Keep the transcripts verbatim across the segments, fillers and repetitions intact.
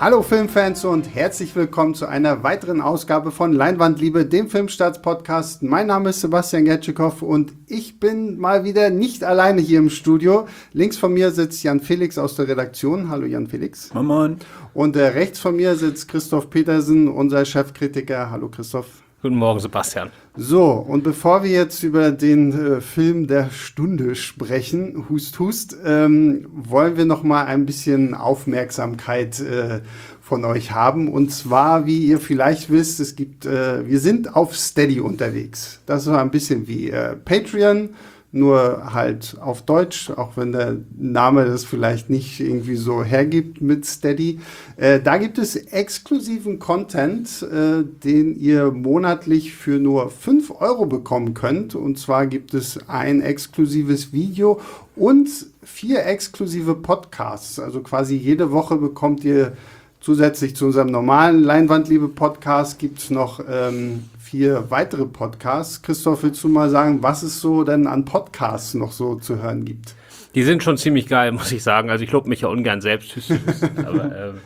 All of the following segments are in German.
Hallo Filmfans und herzlich willkommen zu einer weiteren Ausgabe von Leinwandliebe, dem Filmstarts-Podcast. Mein Name ist Sebastian Gertschikow und ich bin mal wieder nicht alleine hier im Studio. Links von mir sitzt Jan Felix aus der Redaktion. Hallo Jan Felix. Moin Moin. Und äh, rechts von mir sitzt Christoph Petersen, unser Chefkritiker. Hallo Christoph. Guten Morgen, Sebastian. So, und bevor wir jetzt über den äh, Film der Stunde sprechen, Hust Hust, ähm, wollen wir noch mal ein bisschen Aufmerksamkeit äh, von euch haben. Und zwar, wie ihr vielleicht wisst, es gibt, äh, wir sind auf Steady unterwegs. Das ist so ein bisschen wie äh, Patreon, nur halt auf Deutsch, auch wenn der Name das vielleicht nicht irgendwie so hergibt mit Steady. Äh, da gibt es exklusiven Content, äh, den ihr monatlich für nur fünf Euro bekommen könnt. Und zwar gibt es ein exklusives Video und vier exklusive Podcasts. Also quasi jede Woche bekommt ihr zusätzlich zu unserem normalen Leinwandliebe-Podcast gibt es noch ähm, vier weitere Podcasts. Christoph, willst du mal sagen, was es so denn an Podcasts noch so zu hören gibt? Die sind schon ziemlich geil, muss ich sagen. Also ich lobe mich ja ungern selbst. Aber ähm,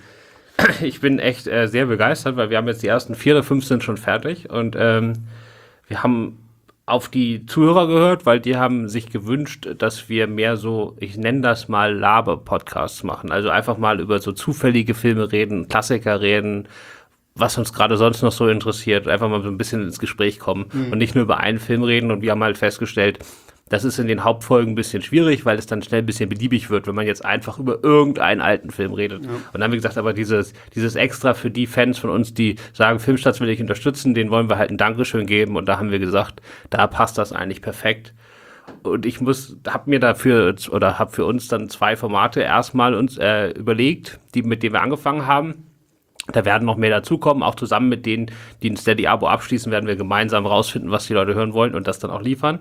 ich bin echt äh, sehr begeistert, weil wir haben jetzt die ersten vier oder fünf sind schon fertig. Und ähm, wir haben auf die Zuhörer gehört, weil die haben sich gewünscht, dass wir mehr so, ich nenne das mal Laber-Podcasts machen. Also einfach mal über so zufällige Filme reden, Klassiker reden, was uns gerade sonst noch so interessiert, einfach mal so ein bisschen ins Gespräch kommen mhm. und nicht nur über einen Film reden. Und wir haben halt festgestellt, das ist in den Hauptfolgen ein bisschen schwierig, weil es dann schnell ein bisschen beliebig wird, wenn man jetzt einfach über irgendeinen alten Film redet. Ja. Und dann haben wir gesagt, aber dieses, dieses Extra für die Fans von uns, die sagen, Filmstarts will ich unterstützen, denen wollen wir halt ein Dankeschön geben. Und da haben wir gesagt, da passt das eigentlich perfekt. Und ich muss, habe mir dafür oder habe für uns dann zwei Formate erstmal uns äh, überlegt, die, mit denen wir angefangen haben. Da werden noch mehr dazukommen, auch zusammen mit denen, die ein Steady-Abo abschließen, werden wir gemeinsam rausfinden, was die Leute hören wollen und das dann auch liefern.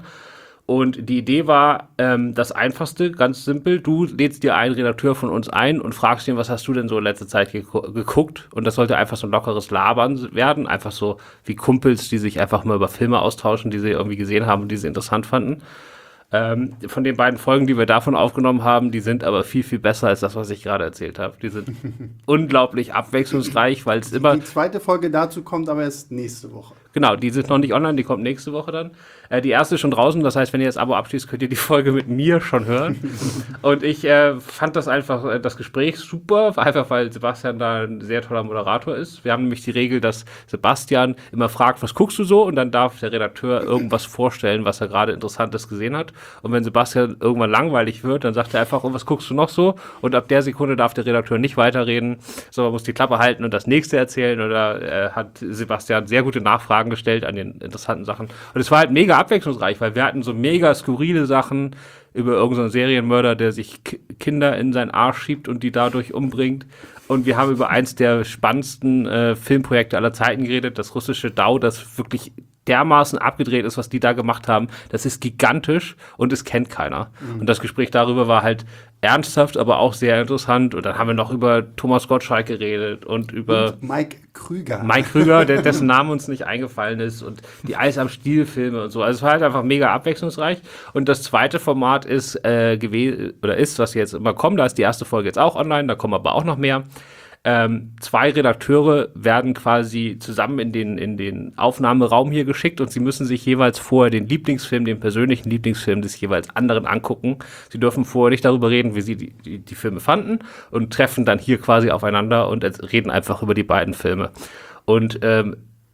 Und die Idee war ähm, das Einfachste, ganz simpel. Du lädst dir einen Redakteur von uns ein und fragst ihn, was hast du denn so in letzter Zeit gek- geguckt? Und das sollte einfach so ein lockeres Labern werden. Einfach so wie Kumpels, die sich einfach mal über Filme austauschen, die sie irgendwie gesehen haben und die sie interessant fanden. Ähm, von den beiden Folgen, die wir davon aufgenommen haben, die sind aber viel, viel besser als das, was ich gerade erzählt habe. Die sind unglaublich abwechslungsreich, weil es immer... Die zweite Folge dazu kommt aber erst nächste Woche. Genau, die sind noch nicht online, die kommt nächste Woche dann. Äh, die erste ist schon draußen, das heißt, wenn ihr das Abo abschließt, könnt ihr die Folge mit mir schon hören. Und ich äh, fand das einfach, äh, das Gespräch super, einfach weil Sebastian da ein sehr toller Moderator ist. Wir haben nämlich die Regel, dass Sebastian immer fragt, was guckst du so? Und dann darf der Redakteur irgendwas vorstellen, was er gerade Interessantes gesehen hat. Und wenn Sebastian irgendwann langweilig wird, dann sagt er einfach, oh, was guckst du noch so? Und ab der Sekunde darf der Redakteur nicht weiterreden, sondern muss die Klappe halten und das nächste erzählen. Oder äh, hat Sebastian sehr gute Nachfragen gestellt an den interessanten Sachen. Und es war halt mega abwechslungsreich, weil wir hatten so mega skurrile Sachen über irgendeinen Serienmörder, der sich K- Kinder in seinen Arsch schiebt und die dadurch umbringt. Und wir haben über eins der spannendsten äh, Filmprojekte aller Zeiten geredet, das russische D A O, das wirklich dermaßen abgedreht ist, was die da gemacht haben. Das ist gigantisch und es kennt keiner. Mhm. Und das Gespräch darüber war halt ernsthaft, aber auch sehr interessant. Und dann haben wir noch über Thomas Gottschalk geredet und über und Mike Krüger. Mike Krüger, der, dessen Name uns nicht eingefallen ist und die Eis am Stiel-Filme und so. Also es war halt einfach mega abwechslungsreich. Und das zweite Format ist äh, gewesen oder ist, was jetzt immer kommt. Da ist die erste Folge jetzt auch online, da kommen aber auch noch mehr. Ähm, zwei Redakteure werden quasi zusammen in den, in den Aufnahmeraum hier geschickt und sie müssen sich jeweils vorher den Lieblingsfilm, den persönlichen Lieblingsfilm des jeweils anderen angucken. Sie dürfen vorher nicht darüber reden, wie sie die, die, die Filme fanden und treffen dann hier quasi aufeinander und reden einfach über die beiden Filme. Und ähm,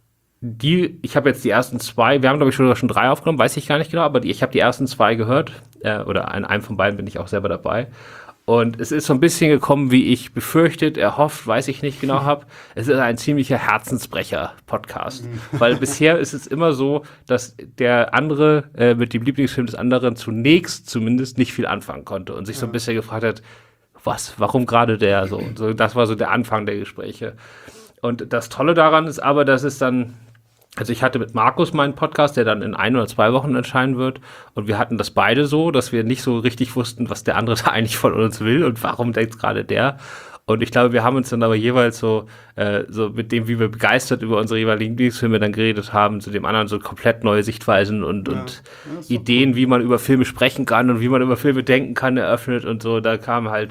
die, ich habe jetzt die ersten zwei, wir haben glaube ich schon, schon drei aufgenommen, weiß ich gar nicht genau, aber die, ich habe die ersten zwei gehört äh, oder an einem von beiden bin ich auch selber dabei. Und es ist so ein bisschen gekommen, wie ich befürchtet, erhofft, weiß ich nicht genau habe. Es ist ein ziemlicher Herzensbrecher-Podcast. Mhm. Weil bisher ist es immer so, dass der andere äh, mit dem Lieblingsfilm des anderen zunächst zumindest nicht viel anfangen konnte und sich so ein bisschen gefragt hat, was, warum gerade der so? So, das war so der Anfang der Gespräche. Und das Tolle daran ist aber, dass es dann Also ich hatte mit Markus meinen Podcast, der dann in ein oder zwei Wochen erscheinen wird. Und wir hatten das beide so, dass wir nicht so richtig wussten, was der andere da eigentlich von uns will und warum denkt gerade der. Und ich glaube, wir haben uns dann aber jeweils so, äh, so mit dem, wie wir begeistert über unsere jeweiligen Lieblingsfilme dann geredet haben, zu dem anderen so komplett neue Sichtweisen und, ja, und ja, Ideen, cool, wie man über Filme sprechen kann und wie man über Filme denken kann, eröffnet und so. Da kam halt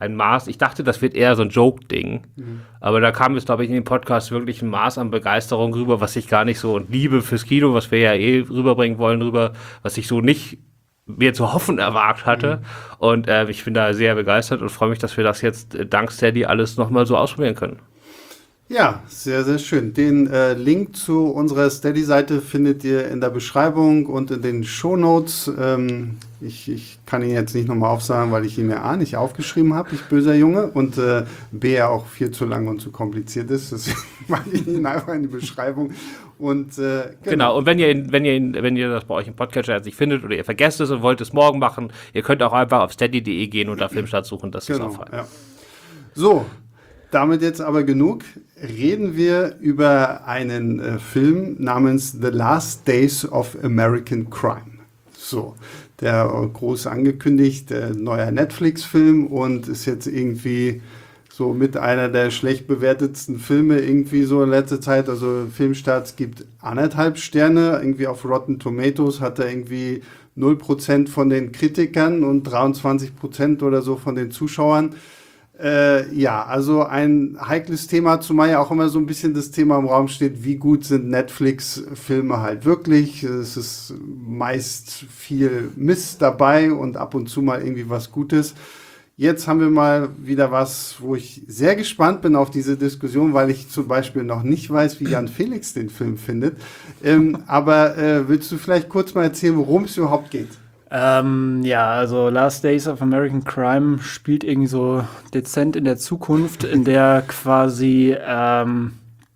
ein Maß, ich dachte, das wird eher so ein Joke-Ding, mhm. aber da kam es, glaube ich, in dem Podcast wirklich ein Maß an Begeisterung rüber, was ich gar nicht so, und Liebe fürs Kino, was wir ja eh rüberbringen wollen, rüber, was ich so nicht mir zu hoffen erwagt hatte. Mhm. Und äh, ich bin da sehr begeistert und freue mich, dass wir das jetzt äh, dank Steady alles nochmal so ausprobieren können. Ja, sehr, sehr schön. Den äh, Link zu unserer Steady-Seite findet ihr in der Beschreibung und in den Shownotes. Ähm, ich, ich kann ihn jetzt nicht nochmal aufsagen, weil ich ihn mir A nicht aufgeschrieben habe, ich böser Junge, und äh, B ja auch viel zu lang und zu kompliziert ist. Deswegen mache ich ihn einfach in die Beschreibung. Und, äh, genau. genau, und wenn ihr, ihn, wenn, ihr ihn, wenn ihr das bei euch im Podcatcher jetzt nicht findet oder ihr vergesst es und wollt es morgen machen, ihr könnt auch einfach auf steady punkt de gehen und da Filmstart suchen, das genau, ist auch fein. Ja. So, damit jetzt aber genug. Reden wir über einen äh, Film namens The Last Days of American Crime. So, der äh, groß angekündigt, äh, neuer Netflix-Film und ist jetzt irgendwie so mit einer der schlecht bewertetsten Filme irgendwie so in letzter Zeit. Also Filmstarts gibt anderthalb Sterne, irgendwie auf Rotten Tomatoes hat er irgendwie null Prozent von den Kritikern und dreiundzwanzig Prozent oder so von den Zuschauern. Äh, ja, also ein heikles Thema, zumal ja auch immer so ein bisschen das Thema im Raum steht, wie gut sind Netflix-Filme halt wirklich. Es ist meist viel Mist dabei und ab und zu mal irgendwie was Gutes. Jetzt haben wir mal wieder was, wo ich sehr gespannt bin auf diese Diskussion, weil ich zum Beispiel noch nicht weiß, wie Jan Felix den Film findet. Ähm, aber äh, willst du vielleicht kurz mal erzählen, worum es überhaupt geht? Ähm, ja, also Last Days of American Crime spielt irgendwie so dezent in der Zukunft, in der quasi ähm,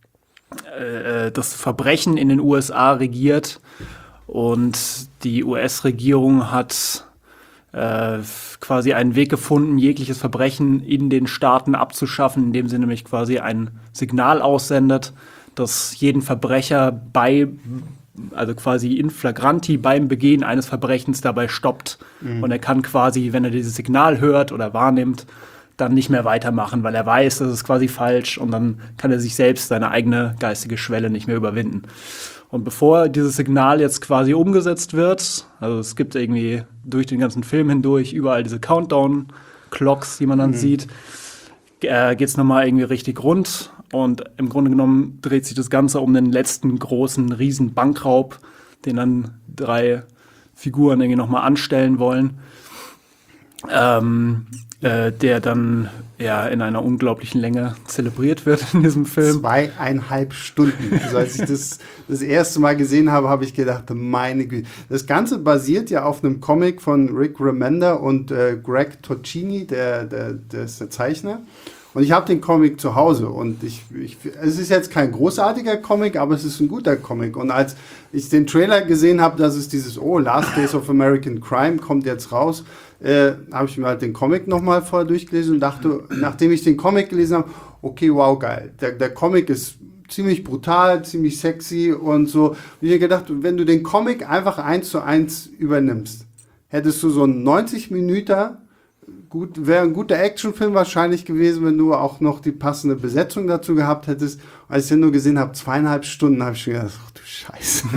äh, das Verbrechen in den U S A regiert und die U S-Regierung hat äh, quasi einen Weg gefunden, jegliches Verbrechen in den Staaten abzuschaffen, indem sie nämlich quasi ein Signal aussendet, das jeden Verbrecher bei also quasi in flagranti beim Begehen eines Verbrechens dabei stoppt. Mhm. Und er kann quasi, wenn er dieses Signal hört oder wahrnimmt, dann nicht mehr weitermachen, weil er weiß, das ist quasi falsch und dann kann er sich selbst seine eigene geistige Schwelle nicht mehr überwinden. Und bevor dieses Signal jetzt quasi umgesetzt wird, also es gibt irgendwie durch den ganzen Film hindurch überall diese Countdown-Clocks, die man dann mhm. sieht, äh, geht es nochmal irgendwie richtig rund. Und im Grunde genommen dreht sich das Ganze um den letzten großen riesen Bankraub, den dann drei Figuren irgendwie nochmal anstellen wollen, ähm, äh, der dann ja in einer unglaublichen Länge zelebriert wird in diesem Film. Zweieinhalb Stunden. Also als ich das das erste Mal gesehen habe, habe ich gedacht, meine Güte. Das Ganze basiert ja auf einem Comic von Rick Remender und äh, Greg Tocchini, der, der, der ist der Zeichner. Und ich habe den Comic zu Hause und ich, ich, es ist jetzt kein großartiger Comic, aber es ist ein guter Comic. Und als ich den Trailer gesehen habe, dass es dieses, oh, Last Days of American Crime kommt jetzt raus, äh, habe ich mir halt den Comic nochmal vorher durchgelesen und dachte, nachdem ich den Comic gelesen habe, okay, wow, geil. Der, der Comic ist ziemlich brutal, ziemlich sexy und so. Und ich habe gedacht, wenn du den Comic einfach eins zu eins übernimmst, hättest du so einen neunzig Minuten Gut, wäre ein guter Actionfilm wahrscheinlich gewesen, wenn du auch noch die passende Besetzung dazu gehabt hättest. Als ich den nur gesehen habe, zweieinhalb Stunden, habe ich schon gedacht, ach du Scheiße,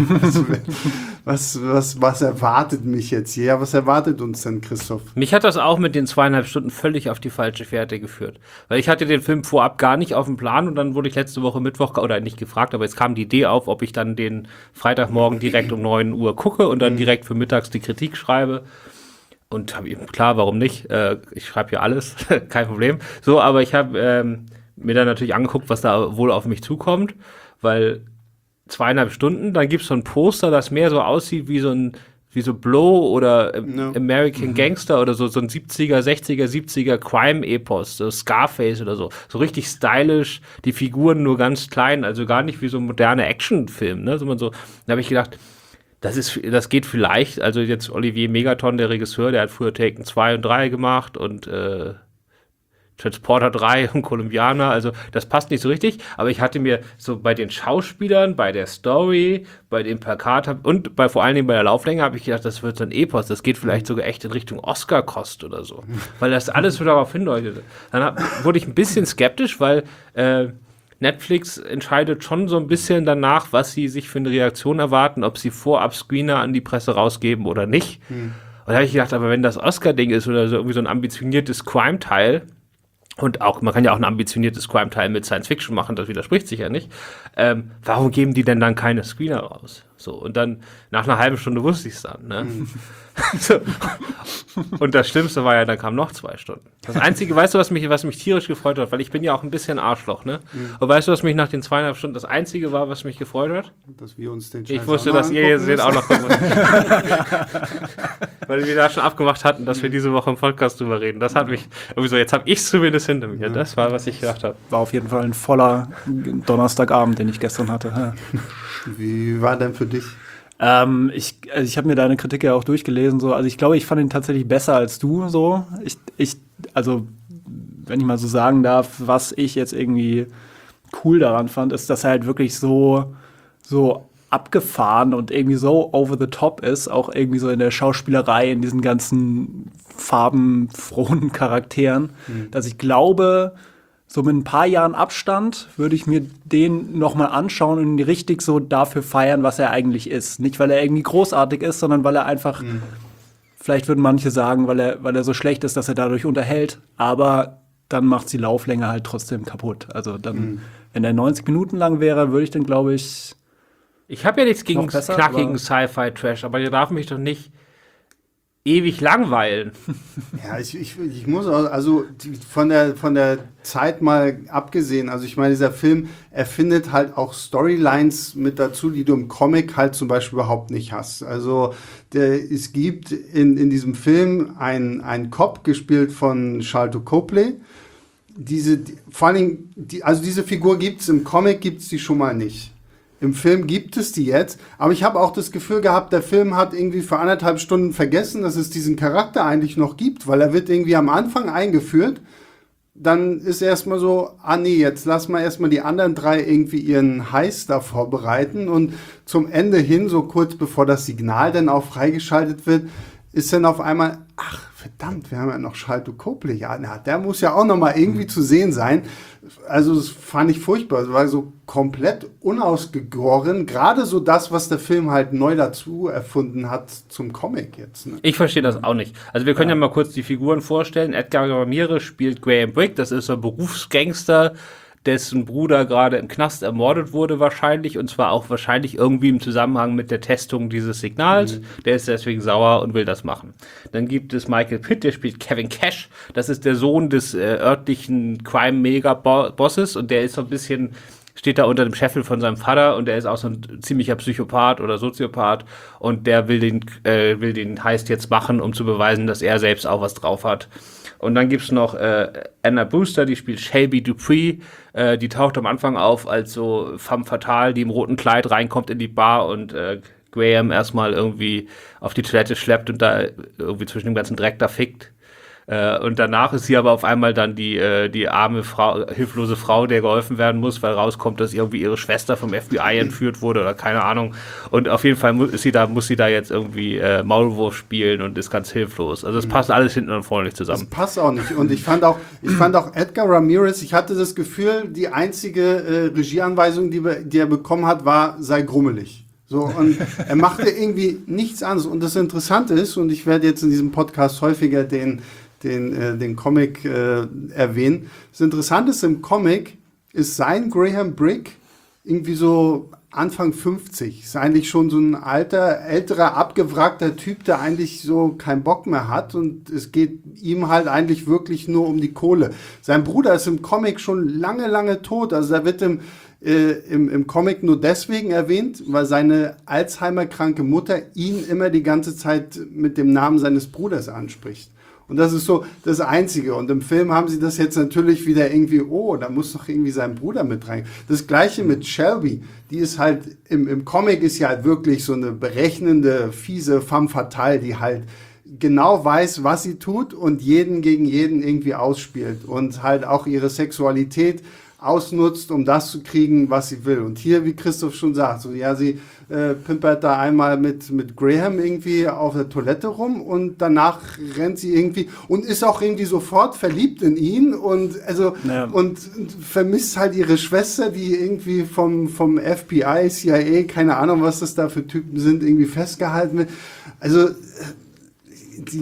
was, was, was erwartet mich jetzt hier? Ja, was erwartet uns denn, Christoph? Mich hat das auch mit den zweieinhalb Stunden völlig auf die falsche Fährte geführt. Weil ich hatte den Film vorab gar nicht auf dem Plan und dann wurde ich letzte Woche Mittwoch, oder nicht gefragt, aber jetzt kam die Idee auf, ob ich dann den Freitagmorgen direkt um neun Uhr gucke und dann direkt für mittags die Kritik schreibe. Und hab eben, klar, warum nicht? Äh, ich schreibe ja alles, kein Problem. So, aber ich habe ähm, mir dann natürlich angeguckt, was da wohl auf mich zukommt, weil zweieinhalb Stunden, dann gibt's so ein Poster, das mehr so aussieht wie so ein wie so Blow oder äh, no. American mhm. Gangster oder so, so ein siebziger, sechziger, siebziger Crime-Epos, so Scarface oder so. So richtig stylisch, die Figuren nur ganz klein, also gar nicht wie so ein moderner Actionfilm, ne? Sondern so, da habe ich gedacht, Das ist, das geht vielleicht, also jetzt Olivier Megaton, der Regisseur, der hat früher Taken zwei und drei gemacht und äh, Transporter drei und Colombianer, also das passt nicht so richtig, aber ich hatte mir so bei den Schauspielern, bei der Story, bei dem Plakat und bei vor allen Dingen bei der Lauflänge habe ich gedacht, das wird so ein Epos, das geht vielleicht sogar echt in Richtung Oscar-Kost oder so, weil das alles so darauf hindeutet. Dann hab, wurde ich ein bisschen skeptisch, weil äh, Netflix entscheidet schon so ein bisschen danach, was sie sich für eine Reaktion erwarten, ob sie vorab Screener an die Presse rausgeben oder nicht. Hm. Und da habe ich gedacht, aber wenn das Oscar-Ding ist oder so irgendwie so ein ambitioniertes Crime-Teil, und auch, man kann ja auch ein ambitioniertes Crime-Teil mit Science-Fiction machen, das widerspricht sich ja nicht. Ähm, warum geben die denn dann keine Screener raus? So, und dann, nach einer halben Stunde wusste ich es dann, ne? Mhm. So. Und das Schlimmste war ja, dann kamen noch zwei Stunden. Das Einzige, weißt du, was mich, was mich tierisch gefreut hat, weil ich bin ja auch ein bisschen Arschloch, ne? Mhm. Und weißt du, was mich nach den zweieinhalb Stunden, das Einzige war, was mich gefreut hat? Dass wir uns den Scheiß Ich wusste, dass ihr jetzt den auch noch gucken müsst. Weil wir da schon abgemacht hatten, dass wir diese Woche im Podcast drüber reden. Das hat mich, irgendwie so, jetzt habe ich es zumindest hinter mir. Das war, was ich gedacht habe. War auf jeden Fall ein voller Donnerstagabend, den ich gestern hatte. Ja. Wie war denn für dich? Ähm, ich also ich habe mir deine Kritik ja auch durchgelesen. So. Also ich glaube, ich fand ihn tatsächlich besser als du. So. Ich, ich, also, wenn ich mal so sagen darf, was ich jetzt irgendwie cool daran fand, ist, dass er halt wirklich so, so abgefahren und irgendwie so over the top ist, auch irgendwie so in der Schauspielerei, in diesen ganzen farbenfrohen Charakteren, mhm. dass ich glaube, so mit ein paar Jahren Abstand würde ich mir den noch mal anschauen und ihn richtig so dafür feiern, was er eigentlich ist. Nicht, weil er irgendwie großartig ist, sondern weil er einfach, mhm. vielleicht würden manche sagen, weil er, weil er so schlecht ist, dass er dadurch unterhält, aber dann macht die Lauflänge halt trotzdem kaputt. Also dann, mhm. wenn er neunzig Minuten lang wäre, würde ich dann, glaube ich, Ich habe ja nichts gegen besser, knackigen Sci-Fi-Trash, aber ihr darf mich doch nicht ewig langweilen. Ja, ich, ich, ich muss auch, also die, von der von der Zeit mal abgesehen, also ich meine, dieser Film erfindet halt auch Storylines mit dazu, die du im Comic halt zum Beispiel überhaupt nicht hast. Also der, es gibt in, in diesem Film einen, einen Cop, gespielt von Sharlto Copley. Diese, die, vor allen Dingen, die, also diese Figur gibt's im Comic, gibt's die schon mal nicht. Im Film gibt es die jetzt, aber ich habe auch das Gefühl gehabt, der Film hat irgendwie für anderthalb Stunden vergessen, dass es diesen Charakter eigentlich noch gibt, weil er wird irgendwie am Anfang eingeführt, dann ist erstmal so, ah nee, jetzt lass mal erstmal die anderen drei irgendwie ihren Heiß da vorbereiten und zum Ende hin, so kurz bevor das Signal dann auch freigeschaltet wird, ist dann auf einmal, ach verdammt, wir haben ja noch Sharlto Copley, ja, na, der muss ja auch noch mal irgendwie mhm. zu sehen sein. Also das fand ich furchtbar, es war so komplett unausgegoren, gerade so das, was der Film halt neu dazu erfunden hat zum Comic jetzt. Ne? Ich verstehe das auch nicht. Also wir können ja. ja mal kurz die Figuren vorstellen. Edgar Ramirez spielt Graham Brick, das ist ein Berufsgangster, dessen Bruder gerade im Knast ermordet wurde wahrscheinlich, und zwar auch wahrscheinlich irgendwie im Zusammenhang mit der Testung dieses Signals. Mhm. Der ist deswegen sauer und will das machen. Dann gibt es Michael Pitt, der spielt Kevin Cash. Das ist der Sohn des äh, örtlichen Crime-Mega-Bosses und der ist so ein bisschen, steht da unter dem Scheffel von seinem Vater und der ist auch so ein ziemlicher Psychopath oder Soziopath und der will den, äh, will den Heist jetzt machen, um zu beweisen, dass er selbst auch was drauf hat. Und dann gibt's noch äh, Anna Brewster, die spielt Shelby Dupree. Äh, die taucht am Anfang auf als so femme fatale, die im roten Kleid reinkommt in die Bar und äh, Graham erstmal irgendwie auf die Toilette schleppt und da irgendwie zwischen dem ganzen Dreck da fickt. Äh, und danach ist sie aber auf einmal dann die, äh, die arme Frau, hilflose Frau, der geholfen werden muss, weil rauskommt, dass irgendwie ihre Schwester vom F B I entführt wurde oder keine Ahnung. Und auf jeden Fall muss sie da, muss sie da jetzt irgendwie äh, Maulwurf spielen und ist ganz hilflos. Also es passt alles hinten und vorne nicht zusammen. Das passt auch nicht. Und ich fand auch, ich fand auch Edgar Ramirez, ich hatte das Gefühl, die einzige äh, Regieanweisung, die, die er bekommen hat, war, sei grummelig. So, und er machte irgendwie nichts anderes. Und das Interessante ist, und ich werde jetzt in diesem Podcast häufiger den den, äh, den Comic äh, erwähnen. Das Interessante ist, im Comic ist sein Graham Brick irgendwie so Anfang fünfzig. Ist eigentlich schon so ein alter, älterer, abgewrackter Typ, der eigentlich so keinen Bock mehr hat und es geht ihm halt eigentlich wirklich nur um die Kohle. Sein Bruder ist im Comic schon lange, lange tot. Also er wird im, äh, im, im Comic nur deswegen erwähnt, weil seine Alzheimer-kranke Mutter ihn immer die ganze Zeit mit dem Namen seines Bruders anspricht. Und das ist so das Einzige. Und im Film haben sie das jetzt natürlich wieder irgendwie, oh, da muss doch irgendwie sein Bruder mit rein. Das Gleiche mit Shelby. Die ist halt, im, im Comic ist ja halt wirklich so eine berechnende, fiese femme fatale, die halt genau weiß, was sie tut und jeden gegen jeden irgendwie ausspielt. Und halt auch ihre Sexualität ausnutzt, um das zu kriegen, was sie will. Und hier, wie Christoph schon sagt, so ja, sie äh, pimpert da einmal mit, mit Graham irgendwie auf der Toilette rum und danach rennt sie irgendwie und ist auch irgendwie sofort verliebt in ihn und also ja. und vermisst halt ihre Schwester, die irgendwie vom, vom F B I, C I A, keine Ahnung, was das da für Typen sind, irgendwie festgehalten wird. Also die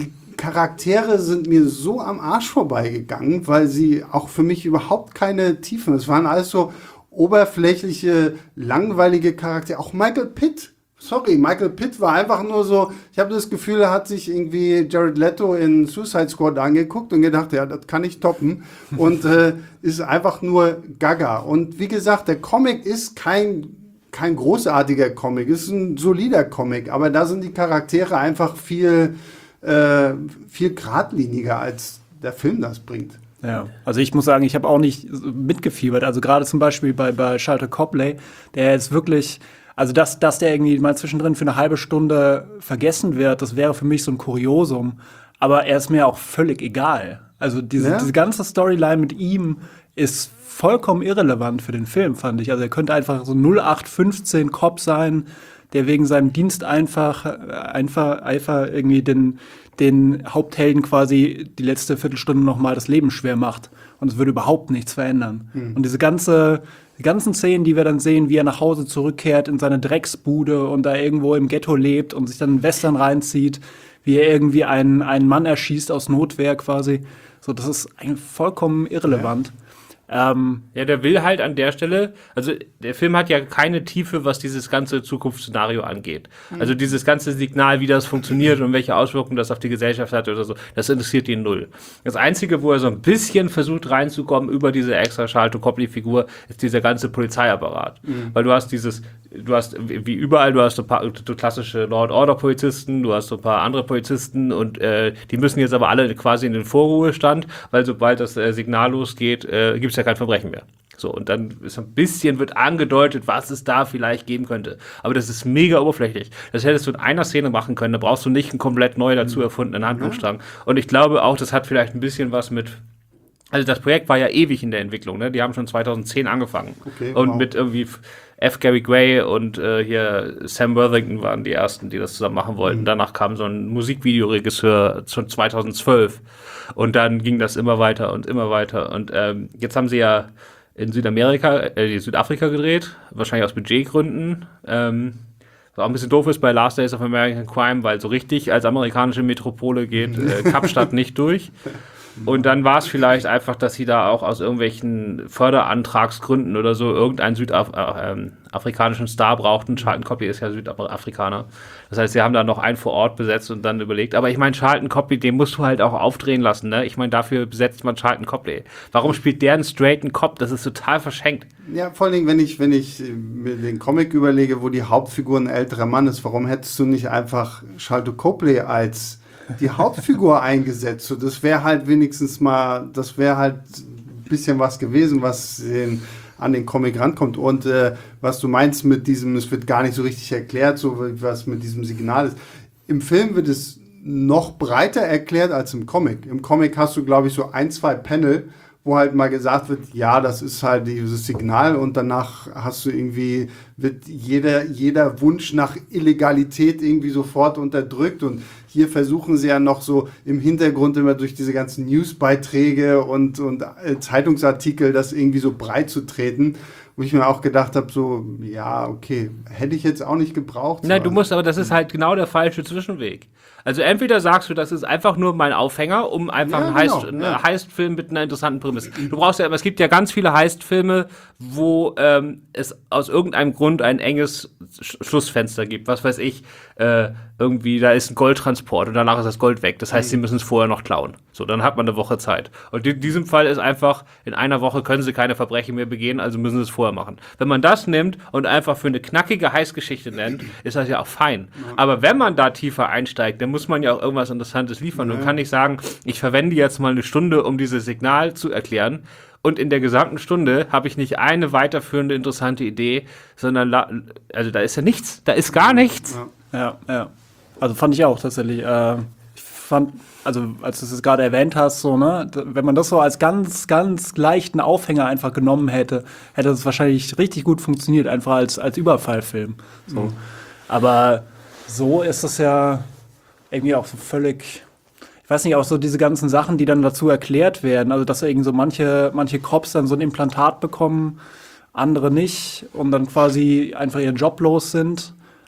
Charaktere sind mir so am Arsch vorbeigegangen, weil sie auch für mich überhaupt keine Tiefen. Es waren alles so oberflächliche, langweilige Charaktere. Auch Michael Pitt. Sorry, Michael Pitt war einfach nur so, ich habe das Gefühl, er hat sich irgendwie Jared Leto in Suicide Squad angeguckt und gedacht, ja, das kann ich toppen. Und äh, ist einfach nur Gaga. Und wie gesagt, der Comic ist kein, kein großartiger Comic, ist ein solider Comic, aber da sind die Charaktere einfach viel, äh, viel geradliniger, als der Film das bringt. Ja, also ich muss sagen, ich habe auch nicht mitgefiebert. Also gerade zum Beispiel bei, bei Sharlto Copley, der jetzt wirklich, also dass, dass der irgendwie mal zwischendrin für eine halbe Stunde vergessen wird, das wäre für mich so ein Kuriosum. Aber er ist mir auch völlig egal. Also diese, ja? diese ganze Storyline mit ihm ist vollkommen irrelevant für den Film, fand ich. Also er könnte einfach so null acht fünfzehn Cop sein, der wegen seinem Dienst einfach, einfach, einfach irgendwie den, den Haupthelden quasi die letzte Viertelstunde noch mal das Leben schwer macht. Und es würde überhaupt nichts verändern. Mhm. Und diese ganze, die ganzen Szenen, die wir dann sehen, wie er nach Hause zurückkehrt in seine Drecksbude und da irgendwo im Ghetto lebt und sich dann einen Western reinzieht, wie er irgendwie einen, einen Mann erschießt aus Notwehr quasi. So, das ist eigentlich vollkommen irrelevant. Ja. Ähm, ja, der will halt an der Stelle, also der Film hat ja keine Tiefe, was dieses ganze Zukunftsszenario angeht. Mhm. Also dieses ganze Signal, wie das funktioniert und welche Auswirkungen das auf die Gesellschaft hat oder so, das interessiert ihn null. Das Einzige, wo er so ein bisschen versucht reinzukommen über diese extra Sharlto Copley-Figur, ist dieser ganze Polizeiapparat. Mhm. Weil du hast dieses, du hast wie überall, du hast ein paar du klassische Law-and-Order-Polizisten, du hast so ein paar andere Polizisten und äh, die müssen jetzt aber alle quasi in den Vorruhestand, weil sobald das äh, Signal losgeht, äh, gibt es ja kein Verbrechen mehr. So, und dann ist ein bisschen, wird angedeutet, was es da vielleicht geben könnte. Aber das ist mega oberflächlich. Das hättest du in einer Szene machen können, da brauchst du nicht einen komplett neu dazu erfundenen Handlungsstrang. Und ich glaube auch, das hat vielleicht ein bisschen was mit, also das Projekt war ja ewig in der Entwicklung, ne? Die haben schon zweitausendzehn angefangen. Okay, und wow. mit irgendwie F. Gary Gray und äh, hier Sam Worthington waren die ersten, die das zusammen machen wollten. Mhm. Danach kam so ein Musikvideoregisseur schon zweitausendzwölf. Und dann ging das immer weiter und immer weiter. Und ähm, jetzt haben sie ja in Südamerika, äh, Südafrika gedreht, wahrscheinlich aus Budgetgründen. Ähm, was auch ein bisschen doof ist bei Last Days of American Crime, weil so richtig als amerikanische Metropole geht äh, Kapstadt nicht durch. Und dann war es vielleicht einfach, dass sie da auch aus irgendwelchen Förderantragsgründen oder so irgendeinen südafrikanischen äh, Star brauchten. Sharlto Copley ist ja Südafrikaner. Das heißt, sie haben da noch einen vor Ort besetzt und dann überlegt. Aber ich meine, Sharlto Copley, den musst du halt auch aufdrehen lassen, ne? Ich meine, dafür besetzt man Sharlto Copley. Warum spielt der einen straighten Cop? Das ist total verschenkt. Ja, vor allen Dingen, wenn ich, wenn ich mir den Comic überlege, wo die Hauptfigur ein älterer Mann ist, warum hättest du nicht einfach Sharlto Copley als die Hauptfigur eingesetzt? So, das wäre halt wenigstens mal, das wäre halt ein bisschen was gewesen, was den, an den Comic rankommt. Und äh, was du meinst mit diesem, es wird gar nicht so richtig erklärt, so was mit diesem Signal ist. Im Film wird es noch breiter erklärt als im Comic. Im Comic hast du, glaube ich, so ein, zwei Panel, wo halt mal gesagt wird, ja, das ist halt dieses Signal und danach hast du irgendwie, wird jeder, jeder Wunsch nach Illegalität irgendwie sofort unterdrückt und hier versuchen sie ja noch so im Hintergrund immer durch diese ganzen Newsbeiträge und, und Zeitungsartikel das irgendwie so breit zu treten, wo ich mir auch gedacht habe, so, ja, okay, hätte ich jetzt auch nicht gebraucht. Nein, du musst, aber das ist halt genau der falsche Zwischenweg. Also entweder sagst du, das ist einfach nur mein Aufhänger, um einfach ja, einen Heist, genau, ja. Heist-Film mit einer interessanten Prämisse. Du brauchst ja, aber es gibt ja ganz viele Heist-Filme, wo ähm, es aus irgendeinem Grund ein enges Sch- Schlussfenster gibt. Was weiß ich, äh, irgendwie, da ist ein Goldtransport und danach ist das Gold weg. Das heißt, mhm. sie müssen es vorher noch klauen. So, dann hat man eine Woche Zeit. Und in diesem Fall ist einfach, in einer Woche können sie keine Verbrechen mehr begehen, also müssen sie es vorher machen. Wenn man das nimmt und einfach für eine knackige Heist-Geschichte nennt, ist das ja auch fein. Mhm. Aber wenn man da tiefer einsteigt, dann muss man ja auch irgendwas Interessantes liefern. Mhm. Und kann nicht sagen, ich verwende jetzt mal eine Stunde, um dieses Signal zu erklären. Und in der gesamten Stunde habe ich nicht eine weiterführende interessante Idee, sondern la- also da ist ja nichts, da ist gar nichts. Ja, ja. ja. Also fand ich auch tatsächlich. Äh, ich fand, also als du es gerade erwähnt hast, so, ne, wenn man das so als ganz, ganz leichten Aufhänger einfach genommen hätte, hätte das wahrscheinlich richtig gut funktioniert, einfach als, als Überfallfilm. So. Mhm. Aber so ist es ja irgendwie auch so völlig. Ich weiß nicht, auch so diese ganzen Sachen, die dann dazu erklärt werden, also dass irgendwie so manche, manche Cops dann so ein Implantat bekommen, andere nicht und dann quasi einfach ihren Job los sind.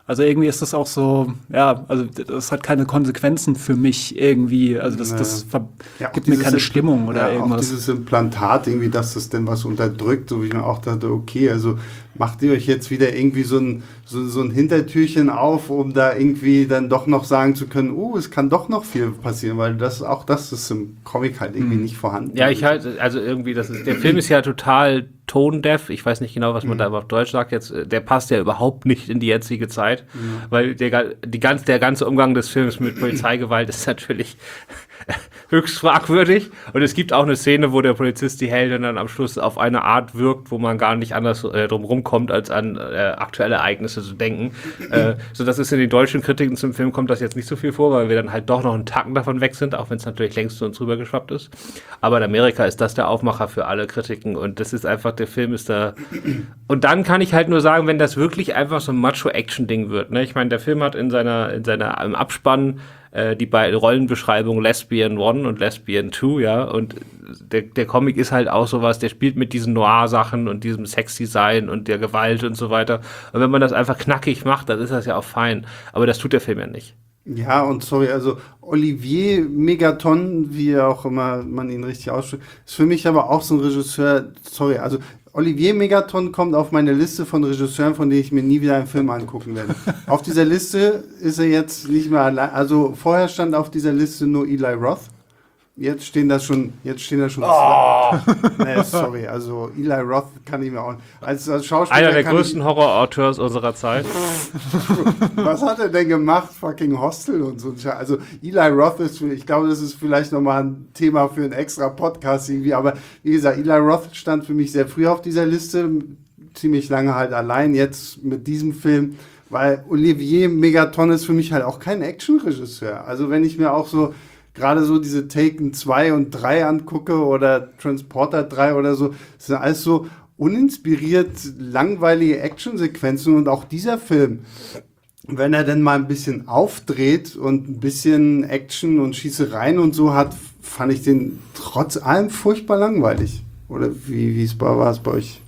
Also irgendwie ist das auch so, ja, also das hat keine Konsequenzen für mich irgendwie. Also das, das ver- Ja, gibt mir keine dieses- Stimmung oder ja, irgendwas. Auch dieses Implantat, irgendwie, dass das denn was unterdrückt, so wie ich mir auch dachte, okay, also macht ihr euch jetzt wieder irgendwie so ein, so, so ein Hintertürchen auf, um da irgendwie dann doch noch sagen zu können, oh, es kann doch noch viel passieren, weil das auch das ist im Comic halt irgendwie nicht vorhanden. Ja, ich halt, also irgendwie, das ist, der Film ist ja total tone-deaf. Ich weiß nicht genau, was man Mhm. da auf Deutsch sagt jetzt. Der passt ja überhaupt nicht in die jetzige Zeit, weil der, die ganz, der ganze Umgang des Films mit Polizeigewalt ist natürlich höchst fragwürdig. Und es gibt auch eine Szene, wo der Polizist die Heldin dann am Schluss auf eine Art wirkt, wo man gar nicht anders äh, drum rumkommt, als an äh, aktuelle Ereignisse zu denken. äh, so dass es in den deutschen Kritiken zum Film kommt das jetzt nicht so viel vor, weil wir dann halt doch noch einen Tacken davon weg sind, auch wenn es natürlich längst zu uns rübergeschwappt ist. Aber in Amerika ist das der Aufmacher für alle Kritiken und das ist einfach, der Film ist da. Und dann kann ich halt nur sagen, wenn das wirklich einfach so ein Macho-Action-Ding wird, ne? Ich meine, der Film hat in seiner, in seiner, im Abspann äh, die beiden Rollenbeschreibungen Lesbian One und Lesbian Two, ja, und der, der Comic ist halt auch sowas, der spielt mit diesen Noir-Sachen und diesem Sexdesign und der Gewalt und so weiter. Und wenn man das einfach knackig macht, dann ist das ja auch fein. Aber das tut der Film ja nicht. Ja, und sorry, also Olivier Megaton, wie auch immer man ihn richtig ausspricht, ist für mich aber auch so ein Regisseur, sorry, also Olivier Megaton kommt auf meine Liste von Regisseuren, von denen ich mir nie wieder einen Film angucken werde. Auf dieser Liste ist er jetzt nicht mehr allein, also vorher stand auf dieser Liste nur Eli Roth. Jetzt stehen da schon, jetzt stehen da schon Oh. zwei. Nee, sorry, also Eli Roth kann ich mir auch, als, als Schauspieler Einer der kann größten Horror-Auteurs unserer Zeit. ich, was hat er denn gemacht? Fucking Hostel und so. Also Eli Roth ist, ich glaube, das ist vielleicht nochmal ein Thema für einen extra Podcast irgendwie, aber wie gesagt, Eli Roth stand für mich sehr früh auf dieser Liste, ziemlich lange halt allein, jetzt mit diesem Film, weil Olivier Megaton ist für mich halt auch kein Action-Regisseur. Also wenn ich mir auch so gerade so diese Taken zwei und drei angucke oder Transporter drei oder so, das sind alles so uninspiriert, langweilige Actionsequenzen und auch dieser Film, wenn er denn mal ein bisschen aufdreht und ein bisschen Action und Schießereien und so hat, fand ich den trotz allem furchtbar langweilig. Oder wie, wie es war es bei euch?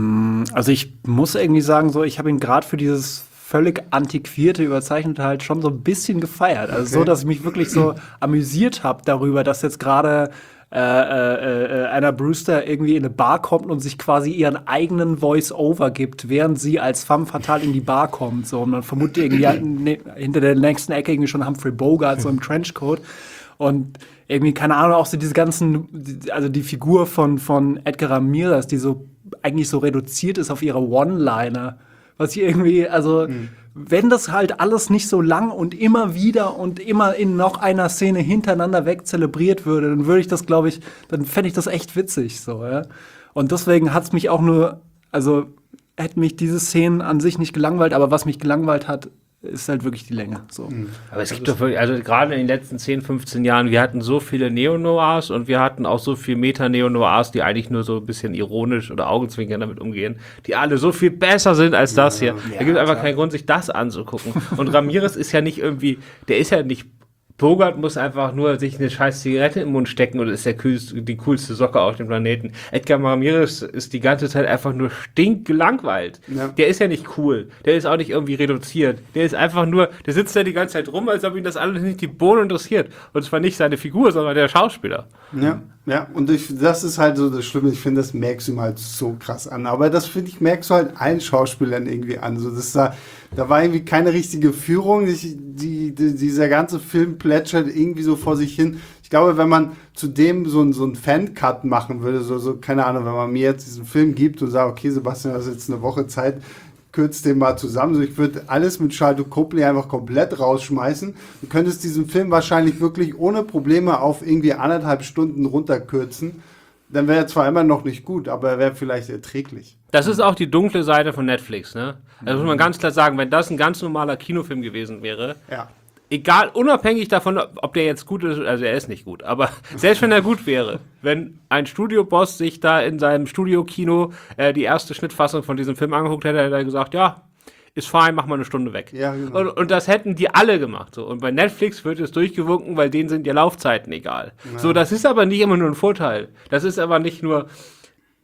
Also ich muss irgendwie sagen, so ich habe ihn gerade für dieses völlig antiquierte, überzeichnete halt schon so ein bisschen gefeiert. Also Okay. so, dass ich mich wirklich so amüsiert habe darüber, dass jetzt gerade äh, äh, äh, Anna Brewster irgendwie in eine Bar kommt und sich quasi ihren eigenen Voice-Over gibt, während sie als femme fatale in die Bar kommt. So, und man vermutet irgendwie halt ne, hinter der nächsten Ecke irgendwie schon Humphrey Bogart so im Trenchcoat. Und irgendwie, keine Ahnung, auch so diese ganzen, also die Figur von, von Edgar Ramirez, die so eigentlich so reduziert ist auf ihre One-Liner. Was ich irgendwie, also, mhm. wenn das halt alles nicht so lang und immer wieder und immer in noch einer Szene hintereinander weg zelebriert würde, dann würde ich das, glaube ich, dann fände ich das echt witzig, so, ja. Und deswegen hat's mich auch nur, also, hätten mich diese Szenen an sich nicht gelangweilt, aber was mich gelangweilt hat, ist halt wirklich die Länge, so. Aber es gibt doch wirklich, also gerade in den letzten zehn, fünfzehn Jahren, wir hatten so viele Neo-Noirs und wir hatten auch so viel Meta-Neo-Noirs, die eigentlich nur so ein bisschen ironisch oder augenzwinkern damit umgehen, die alle so viel besser sind als das hier. Ja, da gibt es einfach klar. keinen Grund, sich das anzugucken. Und Ramirez ist ja nicht irgendwie, der ist ja nicht, Bogart muss einfach nur sich eine scheiß Zigarette im Mund stecken und ist der coolste, die coolste Socke auf dem Planeten. Edgar Ramirez ist die ganze Zeit einfach nur stinkgelangweilt. Ja. Der ist ja nicht cool. Der ist auch nicht irgendwie reduziert. Der ist einfach nur, der sitzt da die ganze Zeit rum, als ob ihn das alles nicht die Bohne interessiert. Und zwar nicht seine Figur, sondern der Schauspieler. Ja, ja, und ich, das ist halt so das Schlimme, ich finde, das merkst du ihm halt so krass an. Aber das, finde ich, merkst du halt allen Schauspielern irgendwie an. So, das da, da war irgendwie keine richtige Führung. Ich, die, die, dieser ganze Film plätschert irgendwie so vor sich hin. Ich glaube, wenn man zu dem so, ein, so einen Fan-Cut machen würde, so, so, keine Ahnung, wenn man mir jetzt diesen Film gibt und sagt, okay, Sebastian, du hast jetzt eine Woche Zeit, kürzt den mal zusammen. So, ich würde alles mit Sharlto Copley einfach komplett rausschmeißen. Du könntest diesen Film wahrscheinlich wirklich ohne Probleme auf irgendwie anderthalb Stunden runterkürzen. Dann wäre er zwar immer noch nicht gut, aber er wäre vielleicht erträglich. Das ist auch die dunkle Seite von Netflix, ne? Das muss man ganz klar sagen, wenn das ein ganz normaler Kinofilm gewesen wäre, Ja. egal, unabhängig davon, ob der jetzt gut ist, also er ist nicht gut, aber selbst wenn er gut wäre, wenn ein Studioboss sich da in seinem Studiokino äh, die erste Schnittfassung von diesem Film angeguckt hätte, hätte er gesagt, ja, ist fein, mach mal eine Stunde weg. Ja, genau. und, und das hätten die alle gemacht. So. Und bei Netflix wird es durchgewunken, weil denen sind ja Laufzeiten egal. Ja. So, das ist aber nicht immer nur ein Vorteil. Das ist aber nicht nur,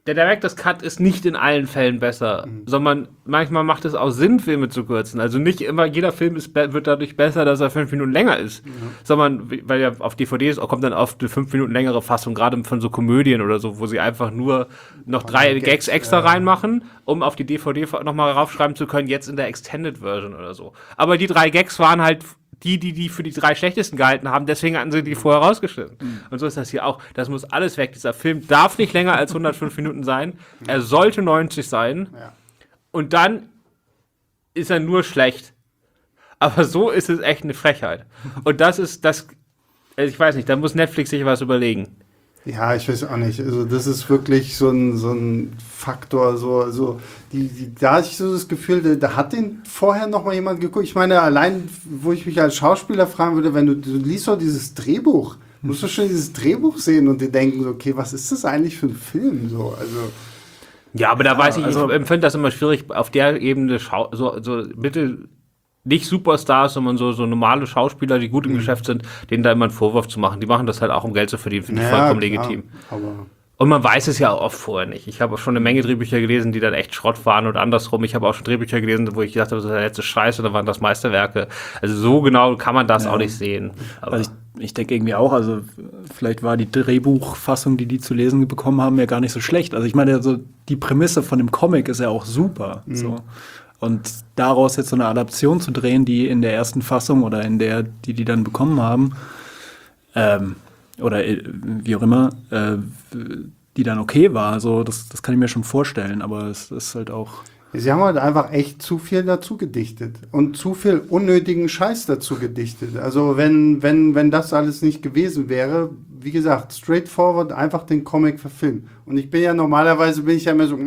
der Director's Cut ist nicht in allen Fällen besser, mhm. sondern manchmal macht es auch Sinn, Filme zu kürzen. Also nicht immer, jeder Film ist, wird dadurch besser, dass er fünf Minuten länger ist. Mhm. Sondern, weil ja auf D V Ds kommt dann oft eine fünf Minuten längere Fassung, gerade von so Komödien oder so, wo sie einfach nur noch oh, drei Gags, Gags extra ja. reinmachen, um auf die D V D nochmal raufschreiben zu können, jetzt in der Extended Version oder so. Aber die drei Gags waren halt die, die die für die drei schlechtesten gehalten haben, deswegen hatten sie die vorher rausgeschnitten. Mhm. Und so ist das hier auch. Das muss alles weg. Dieser Film darf nicht länger als hundertfünf Minuten sein. Er sollte neunzig sein. Ja. Und dann ist er nur schlecht. Aber so ist es echt eine Frechheit. Und das ist das, ich weiß nicht, da muss Netflix sich was überlegen. Ja, ich weiß auch nicht. Also das ist wirklich so ein, so ein Faktor. So, also die, die, da hatte ich so das Gefühl, da, da hat den vorher noch mal jemand geguckt. Ich meine, allein, wo ich mich als Schauspieler fragen würde, wenn du, du liest doch dieses Drehbuch, musst du schon dieses Drehbuch sehen und dir denken, so, okay, was ist das eigentlich für ein Film? So, also ja, aber da ja, weiß ich, also, ich empfinde das immer schwierig, auf der Ebene Schau- so, so mittel nicht Superstars, sondern so, so normale Schauspieler, die gut im mhm. Geschäft sind, denen da immer einen Vorwurf zu machen. Die machen das halt auch, um Geld zu verdienen, finde ich ja, vollkommen klar, legitim. Aber und man weiß es ja auch oft vorher nicht. Ich habe auch schon eine Menge Drehbücher gelesen, die dann echt Schrott waren und andersrum. Ich habe auch schon Drehbücher gelesen, wo ich gedacht habe, das ist der letzte Scheiß, oder waren das Meisterwerke. Also so genau kann man das ja. auch nicht sehen. Aber also ich, ich denke irgendwie auch, also vielleicht war die Drehbuchfassung, die die zu lesen bekommen haben, ja gar nicht so schlecht. Also ich meine, also die Prämisse von dem Comic ist ja auch super. Mhm. So. Und daraus jetzt so eine Adaption zu drehen, die in der ersten Fassung oder in der, die die dann bekommen haben, ähm, oder äh, wie auch immer, äh, die dann okay war, also das, das kann ich mir schon vorstellen, aber es ist halt auch... Sie haben halt einfach echt zu viel dazu gedichtet und zu viel unnötigen Scheiß dazu gedichtet. Also wenn, wenn, wenn das alles nicht gewesen wäre, wie gesagt, straightforward einfach den Comic verfilmen. Und ich bin ja normalerweise, bin ich ja immer so,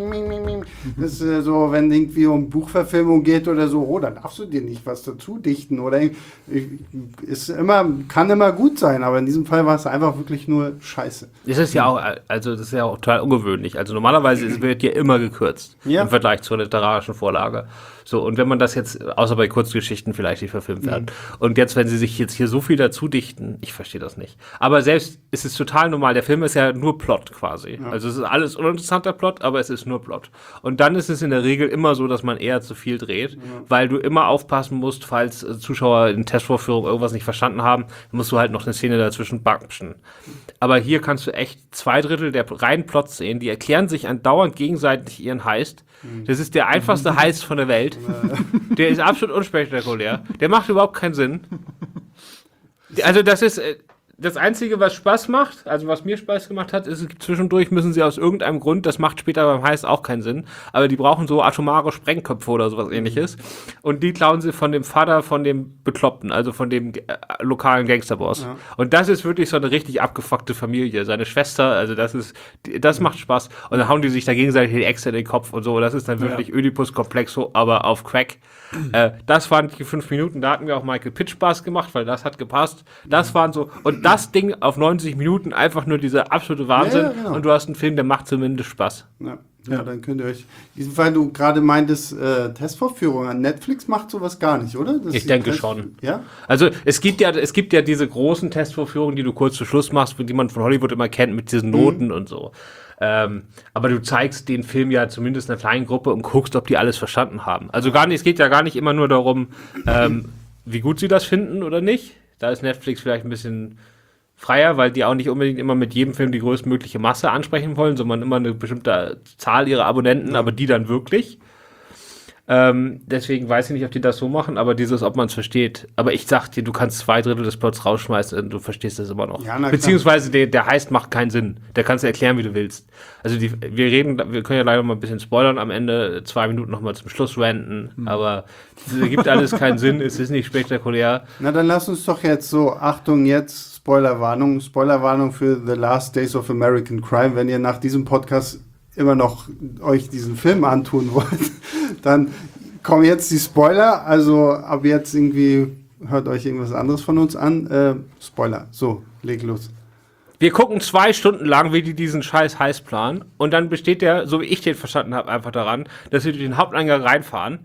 das ist so, wenn irgendwie um Buchverfilmung geht oder so, oh, dann darfst du dir nicht was dazu dichten oder ist immer, kann immer gut sein, aber in diesem Fall war es einfach wirklich nur Scheiße. Das ist ja auch, also das ist ja auch total ungewöhnlich. Also normalerweise wird ja immer gekürzt ja. im Vergleich zur literarischen Vorlage. So, und wenn man das jetzt, außer bei Kurzgeschichten vielleicht nicht verfilmt werden. Mhm. Und jetzt, wenn sie sich jetzt hier so viel dazu dichten, ich verstehe das nicht. Aber selbst ist es total normal, der Film ist ja nur Plot quasi. Ja. Also es ist alles uninteressanter Plot, aber es ist nur Plot. Und dann ist es in der Regel immer so, dass man eher zu viel dreht, ja. weil du immer aufpassen musst, falls Zuschauer in Testvorführung irgendwas nicht verstanden haben, musst du halt noch eine Szene dazwischen bakschen. Aber hier kannst du echt zwei Drittel der reinen Plots sehen, die erklären sich andauernd gegenseitig ihren Heist. Das ist der einfachste Heist von der Welt. Der ist absolut unspektakulär. Der macht überhaupt keinen Sinn. Also das ist das Einzige, was Spaß macht, also was mir Spaß gemacht hat, ist, zwischendurch müssen sie aus irgendeinem Grund, das macht später beim Heist auch keinen Sinn, aber die brauchen so atomare Sprengköpfe oder sowas ähnliches. Und die klauen sie von dem Vater von dem Bekloppten, also von dem äh, lokalen Gangsterboss. Ja. Und das ist wirklich so eine richtig abgefuckte Familie. Seine Schwester, also das ist, das macht Spaß. Und dann hauen die sich da gegenseitig die Äxte in den Kopf und so. Das ist dann wirklich ja. Oedipus-Komplexo, aber auf Crack. äh, das waren die fünf Minuten, da hatten wir auch Michael Pitt Spaß gemacht, weil das hat gepasst. Das waren so, und das Ding auf neunzig Minuten, einfach nur dieser absolute Wahnsinn. Ja, ja, genau. Und du hast einen Film, der macht zumindest Spaß. Ja, ja, ja. Dann könnt ihr euch, weil du gerade meintest, äh, Testvorführung an Netflix macht sowas gar nicht, oder? Das ich denke Test- schon. Ja? Also es gibt ja, es gibt ja diese großen Testvorführungen, die du kurz zu Schluss machst, die man von Hollywood immer kennt, mit diesen Noten mhm. und so. Ähm, aber du zeigst den Film ja zumindest einer kleinen Gruppe und guckst, ob die alles verstanden haben. Also gar nicht, es geht ja gar nicht immer nur darum, ähm, wie gut sie das finden oder nicht. Da ist Netflix vielleicht ein bisschen freier, weil die auch nicht unbedingt immer mit jedem Film die größtmögliche Masse ansprechen wollen, sondern immer eine bestimmte Zahl ihrer Abonnenten, aber die dann wirklich. Ähm, deswegen weiß ich nicht, ob die das so machen, aber dieses, ob man es versteht. Aber ich sag dir, du kannst zwei Drittel des Plots rausschmeißen und du verstehst das immer noch. Ja, beziehungsweise der, der Heist macht keinen Sinn. Der kannst du erklären, wie du willst. Also die, wir reden, wir können ja leider mal ein bisschen spoilern am Ende, zwei Minuten nochmal zum Schluss ranten, mhm. aber es gibt alles keinen Sinn, es ist nicht spektakulär. Na, dann lass uns doch jetzt so, Achtung jetzt, Spoilerwarnung, Spoilerwarnung für The Last Days of American Crime, wenn ihr nach diesem Podcast immer noch euch diesen Film antun wollt, dann kommen jetzt die Spoiler. Also ab jetzt irgendwie hört euch irgendwas anderes von uns an. Äh, Spoiler. So, leg los. Wir gucken zwei Stunden lang, wie die diesen scheiß Heist planen. Und dann besteht der, so wie ich den verstanden habe, einfach daran, dass sie durch den Haupteingang reinfahren,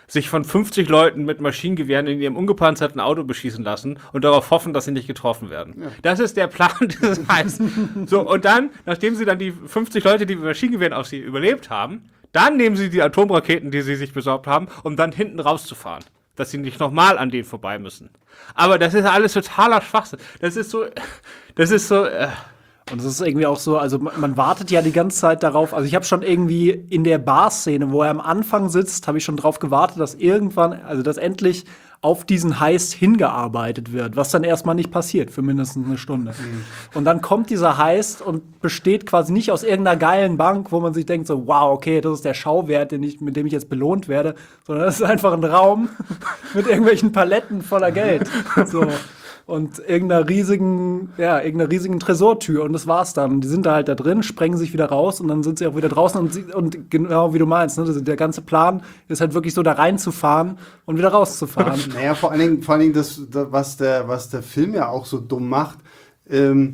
sich von fünfzig Leuten mit Maschinengewehren in ihrem ungepanzerten Auto beschießen lassen und darauf hoffen, dass sie nicht getroffen werden. Ja. Das ist der Plan dieses Heists. So, und dann, nachdem sie dann die fünfzig Leute, die mit Maschinengewehren auf sie überlebt haben, dann nehmen sie die Atomraketen, die sie sich besorgt haben, um dann hinten rauszufahren. Dass sie nicht nochmal an denen vorbei müssen. Aber das ist alles totaler Schwachsinn. Das ist so, das ist so, äh, Und es ist irgendwie auch so, also man, man wartet ja die ganze Zeit darauf. Also ich habe schon irgendwie in der Bar-Szene, wo er am Anfang sitzt, habe ich schon drauf gewartet, dass irgendwann, also dass endlich auf diesen Heist hingearbeitet wird, was dann erstmal nicht passiert für mindestens eine Stunde. Mhm. Und dann kommt dieser Heist und besteht quasi nicht aus irgendeiner geilen Bank, wo man sich denkt so, wow, okay, das ist der Schauwert, den ich, mit dem ich jetzt belohnt werde, sondern das ist einfach ein Raum mit irgendwelchen Paletten voller Geld. So. Und irgendeiner riesigen, ja, irgendeiner riesigen Tresortür. Und das war's dann. Die sind da halt da drin, sprengen sich wieder raus und dann sind sie auch wieder draußen. Und, sie, und genau wie du meinst, ne, das, der ganze Plan ist halt wirklich so da reinzufahren und wieder rauszufahren. Naja, vor allen Dingen, vor allen Dingen das, das, was der, was der Film ja auch so dumm macht, ähm,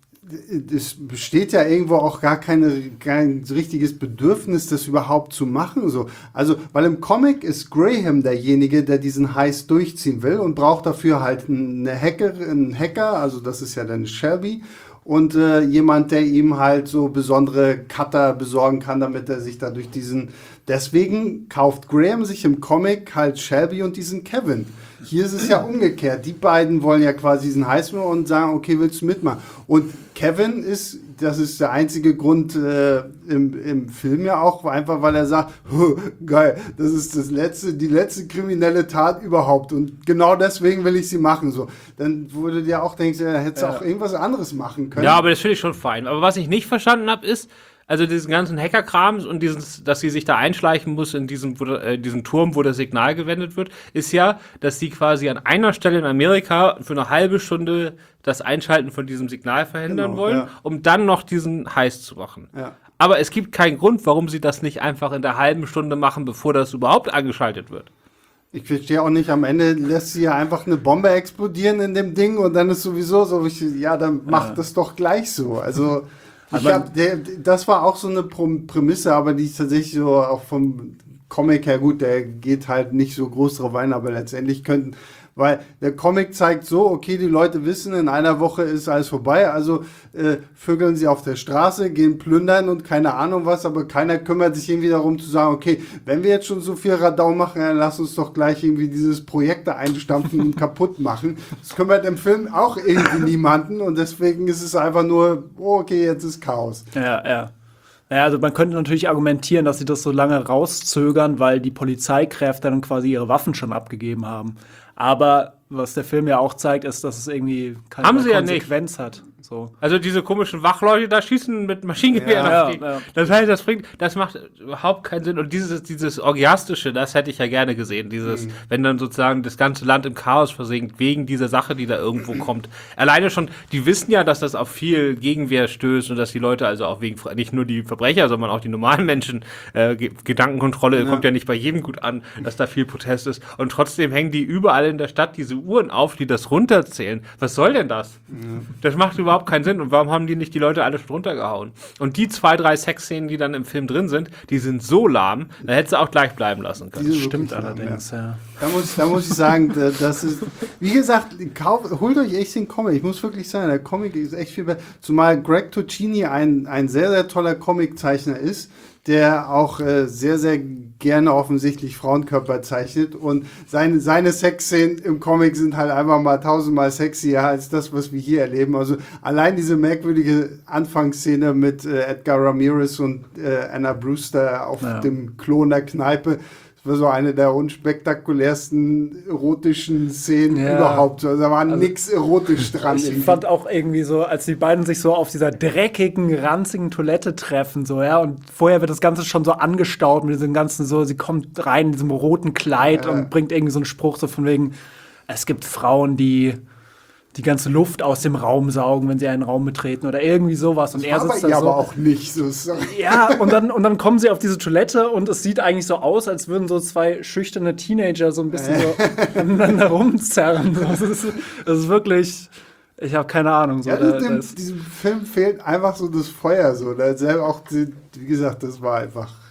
es besteht ja irgendwo auch gar keine, kein richtiges Bedürfnis, das überhaupt zu machen. So. Also, weil im Comic ist Graham derjenige, der diesen Heist durchziehen will und braucht dafür halt eine Hacker, einen Hacker, also das ist ja dann Shelby, und äh, jemand, der ihm halt so besondere Cutter besorgen kann, damit er sich da durch diesen... Deswegen kauft Graham sich im Comic halt Shelby und diesen Kevin. Hier ist es ja umgekehrt. Die beiden wollen ja quasi diesen Heist und sagen, okay, willst du mitmachen? Und Kevin ist, das ist der einzige Grund äh, im, im Film ja auch, einfach weil er sagt, geil, das ist das letzte, die letzte kriminelle Tat überhaupt und genau deswegen will ich sie machen. So, dann wurde dir auch denkst, er hätte ja auch irgendwas anderes machen können. Ja, aber das finde ich schon fein. Aber was ich nicht verstanden habe, ist, also diesen ganzen Hackerkrams und dieses, dass sie sich da einschleichen muss in diesem, wo, äh, diesem Turm, wo das Signal gewendet wird, ist ja, dass sie quasi an einer Stelle in Amerika für eine halbe Stunde das Einschalten von diesem Signal verhindern genau, wollen, ja. um dann noch diesen Heist zu machen. Ja. Aber es gibt keinen Grund, warum sie das nicht einfach in der halben Stunde machen, bevor das überhaupt angeschaltet wird. Ich verstehe auch nicht, am Ende lässt sie ja einfach eine Bombe explodieren in dem Ding und dann ist sowieso so, ich, ja, dann macht ja. das doch gleich so. Also Ich hab, der, das war auch so eine Prämisse, aber die ist tatsächlich so auch vom Comic her gut, der geht halt nicht so groß drauf ein, aber letztendlich könnten, weil der Comic zeigt so, okay, die Leute wissen, in einer Woche ist alles vorbei, also äh, vögeln sie auf der Straße, gehen plündern und keine Ahnung was, aber keiner kümmert sich irgendwie darum zu sagen, okay, wenn wir jetzt schon so viel Radau machen, dann lass uns doch gleich irgendwie dieses Projekt da einstampfen und kaputt machen. Das kümmert im Film auch irgendwie niemanden und deswegen ist es einfach nur, oh, okay, jetzt ist Chaos. Ja, ja. Naja, also man könnte natürlich argumentieren, dass sie das so lange rauszögern, weil die Polizeikräfte dann quasi ihre Waffen schon abgegeben haben. Aber was der Film ja auch zeigt, ist, dass es irgendwie keine Haben sie Konsequenz ja hat. So. Also diese komischen Wachleute da schießen mit Maschinengewehren ja, auf die. Ja, ja. Das heißt, das bringt, das macht überhaupt keinen Sinn. Und dieses, dieses Orgiastische, das hätte ich ja gerne gesehen. Dieses, mhm. wenn dann sozusagen das ganze Land im Chaos versinkt, wegen dieser Sache, die da irgendwo kommt. Alleine schon, die wissen ja, dass das auf viel Gegenwehr stößt und dass die Leute also auch wegen, nicht nur die Verbrecher, sondern auch die normalen Menschen, äh, Gedankenkontrolle ja. kommt ja nicht bei jedem gut an, dass da viel Protest ist. Und trotzdem hängen die überall in der Stadt diese Uhren auf, die das runterzählen. Was soll denn das? Ja. Das macht überhaupt keinen Sinn. Und warum haben die nicht die Leute alle schon runtergehauen? Und die zwei, drei Sexszenen, die dann im Film drin sind, die sind so lahm, da hätte sie auch gleich bleiben lassen können. Das stimmt allerdings, ja. ja. Da muss, da muss ich sagen, das ist, wie gesagt, kauf, holt euch echt den Comic. Ich muss wirklich sagen, der Comic ist echt viel besser. Zumal Greg Tocchini ein, ein sehr, sehr toller Comiczeichner ist, der auch äh, sehr, sehr gerne offensichtlich Frauenkörper zeichnet und seine, seine Sexszenen im Comic sind halt einfach mal tausendmal sexier als das, was wir hier erleben. Also allein diese merkwürdige Anfangsszene mit äh, Edgar Ramirez und äh, Anna Brewster auf ja. dem Klo in der Kneipe, das war so eine der unspektakulärsten erotischen Szenen ja. überhaupt. Also da war also, nix erotisch dran. Ich irgendwie. fand auch irgendwie so, als die beiden sich so auf dieser dreckigen, ranzigen Toilette treffen, so, ja, und vorher wird das Ganze schon so angestaut mit diesem ganzen so, sie kommt rein in diesem roten Kleid ja. und bringt irgendwie so einen Spruch so von wegen, es gibt Frauen, die die ganze Luft aus dem Raum saugen, wenn sie einen Raum betreten oder irgendwie sowas. Und das er sitzt sitzt da da so. Aber auch nicht so. Ja, und dann, und dann kommen sie auf diese Toilette und es sieht eigentlich so aus, als würden so zwei schüchterne Teenager so ein bisschen so aneinander rumzerren. Das ist, das ist wirklich, ich habe keine Ahnung. So, ja, da, dem, diesem Film fehlt einfach so das Feuer. So. Da selber auch, wie gesagt, das war einfach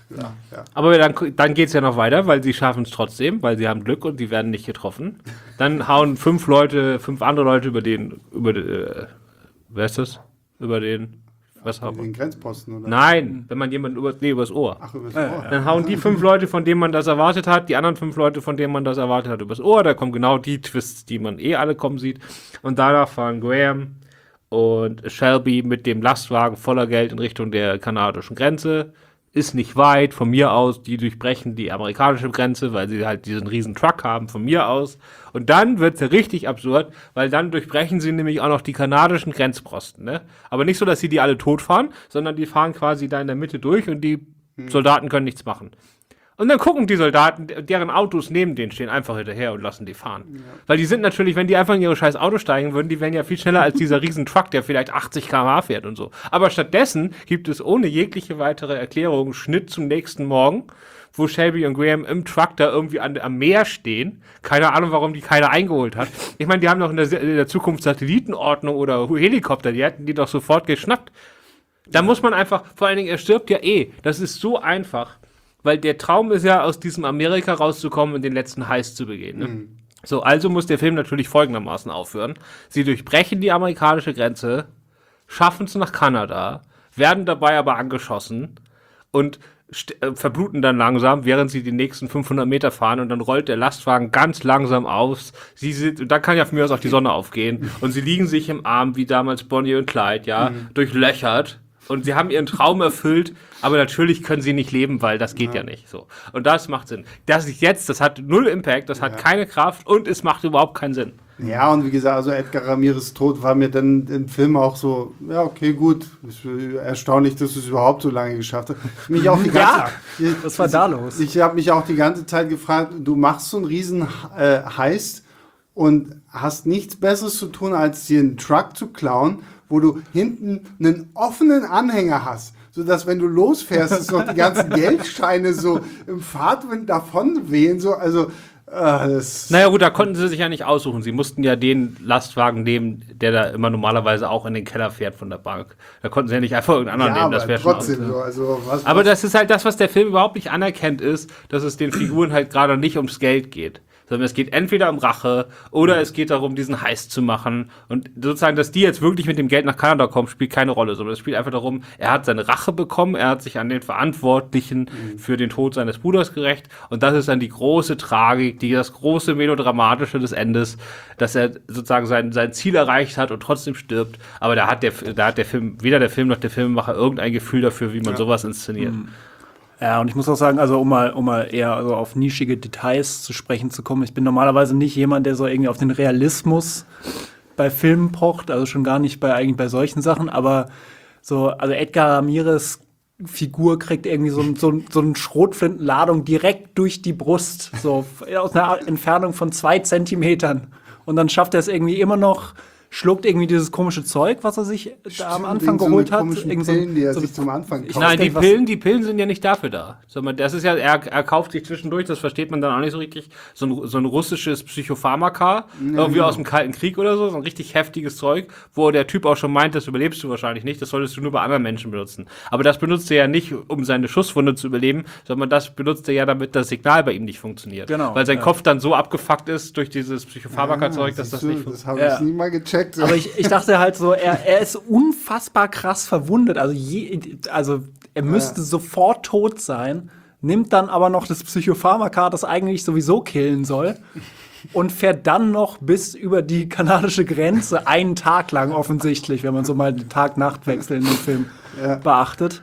Ja, ja. Aber dann, dann geht es ja noch weiter, weil sie schaffen es trotzdem, weil sie haben Glück und sie werden nicht getroffen. Dann hauen fünf Leute, fünf andere Leute über den, über den, äh, wer ist das? Über den, was haben wir? Den Grenzposten, oder? Nein, wenn man jemanden über, nee, übers Ohr. Ach, übers Ja, Ohr. ja. Dann hauen die fünf Leute, von denen man das erwartet hat, die anderen fünf Leute, von denen man das erwartet hat, übers Ohr. Da kommen genau die Twists, die man eh alle kommen sieht. Und danach fahren Graham und Shelby mit dem Lastwagen voller Geld in Richtung der kanadischen Grenze. Ist nicht weit von mir aus. Die durchbrechen die amerikanische Grenze, weil sie halt diesen riesen Truck haben von mir aus. Und dann wird es ja richtig absurd, weil dann durchbrechen sie nämlich auch noch die kanadischen Grenzposten. Ne? Aber nicht so, dass sie die alle tot fahren, sondern die fahren quasi da in der Mitte durch und die hm. Soldaten können nichts machen. Und dann gucken die Soldaten, deren Autos neben denen stehen, einfach hinterher und lassen die fahren. Ja. Weil die sind natürlich, wenn die einfach in ihre scheiß Auto steigen würden, die wären ja viel schneller als dieser riesen Truck, der vielleicht achtzig Kilometer pro Stunde fährt und so. Aber stattdessen gibt es ohne jegliche weitere Erklärung Schnitt zum nächsten Morgen, wo Shelby und Graham im Truck da irgendwie an, am Meer stehen. Keine Ahnung, warum die keiner eingeholt hat. Ich meine, die haben doch in der, in der Zukunft Satellitenordnung oder Helikopter, die hätten die doch sofort geschnappt. Da ja. muss man einfach, vor allen Dingen, er stirbt ja eh. Das ist so einfach. Weil der Traum ist ja, aus diesem Amerika rauszukommen und den letzten Heist zu begehen. Ne? Mhm. So, also muss der Film natürlich folgendermaßen aufhören. Sie durchbrechen die amerikanische Grenze, schaffen es nach Kanada, werden dabei aber angeschossen und st- äh, verbluten dann langsam, während sie die nächsten fünfhundert Meter fahren und dann rollt der Lastwagen ganz langsam aus. Sie sind, und dann kann ja von mir aus auch die Sonne aufgehen und sie liegen sich im Arm, wie damals Bonnie und Clyde, ja, mhm. durchlöchert. Und sie haben ihren Traum erfüllt, aber natürlich können sie nicht leben, weil das geht ja, ja nicht so. Und das macht Sinn. Das ist jetzt, das hat null Impact, das hat ja. keine Kraft und es macht überhaupt keinen Sinn. Ja, und wie gesagt, also Edgar Ramirez Tod war mir dann im Film auch so, ja, okay, gut, ist erstaunlich, dass du es überhaupt so lange geschafft hast. Mich auch die ganze, ja, ich, was war da los? Ich habe mich auch die ganze Zeit gefragt, du machst so einen riesen äh, Heist und hast nichts Besseres zu tun, als dir einen Truck zu klauen, wo du hinten einen offenen Anhänger hast, sodass, wenn du losfährst, es noch die ganzen Geldscheine so im Fahrtwind davon wehen, so, also, äh, das... Naja gut, da konnten sie sich ja nicht aussuchen. Sie mussten ja den Lastwagen nehmen, der da immer normalerweise auch in den Keller fährt von der Bank. Da konnten sie ja nicht einfach irgendeinen anderen ja, nehmen, das wäre trotzdem schon so, also, was, Aber was? das ist halt das, was der Film überhaupt nicht anerkennt, ist, dass es den Figuren halt gerade nicht ums Geld geht. Sondern es geht entweder um Rache oder es geht darum, diesen Heist zu machen. Und sozusagen, dass die jetzt wirklich mit dem Geld nach Kanada kommen, spielt keine Rolle. Sondern es spielt einfach darum, er hat seine Rache bekommen, er hat sich an den Verantwortlichen mhm. für den Tod seines Bruders gerecht. Und das ist dann die große Tragik, die, das große Melodramatische des Endes, dass er sozusagen sein, sein Ziel erreicht hat und trotzdem stirbt. Aber da hat der, da hat der Film, weder der Film noch der Filmemacher irgendein Gefühl dafür, wie man ja. sowas inszeniert. Mhm. Ja, und ich muss auch sagen, also um mal, um mal eher also auf nischige Details zu sprechen zu kommen, ich bin normalerweise nicht jemand, der so irgendwie auf den Realismus bei Filmen pocht, also schon gar nicht bei eigentlich bei solchen Sachen, aber so, also Edgar Ramirez Figur kriegt irgendwie so, so, so eine Schrotflintenladung direkt durch die Brust, so aus einer Entfernung von zwei Zentimetern. Und dann schafft er es irgendwie immer noch, schluckt irgendwie dieses komische Zeug, was er sich da am Anfang so geholt hat. Pillen, so, die er so sich zum Anfang kauft. Nein, die Pillen, die Pillen sind ja nicht dafür da. Das ist ja, er, er kauft sich zwischendurch, das versteht man dann auch nicht so richtig, so ein, so ein russisches Psychopharmaka, mhm. irgendwie aus dem Kalten Krieg oder so, so ein richtig heftiges Zeug, wo der Typ auch schon meint, das überlebst du wahrscheinlich nicht, das solltest du nur bei anderen Menschen benutzen. Aber das benutzt er ja nicht, um seine Schusswunde zu überleben, sondern das benutzt er ja, damit das Signal bei ihm nicht funktioniert. Genau. Weil sein ja. Kopf dann so abgefuckt ist durch dieses Psychopharmaka-Zeug, ja, dass das nicht funktioniert. Das habe ich ja. nie mal gecheckt. Aber ich, ich dachte halt so, er, er ist unfassbar krass verwundet. Also, je, also er müsste ja. sofort tot sein, nimmt dann aber noch das Psychopharmaka, das eigentlich sowieso killen soll, und fährt dann noch bis über die kanadische Grenze, einen Tag lang offensichtlich, wenn man so mal den Tag-Nacht-Wechsel in dem Film ja. beachtet,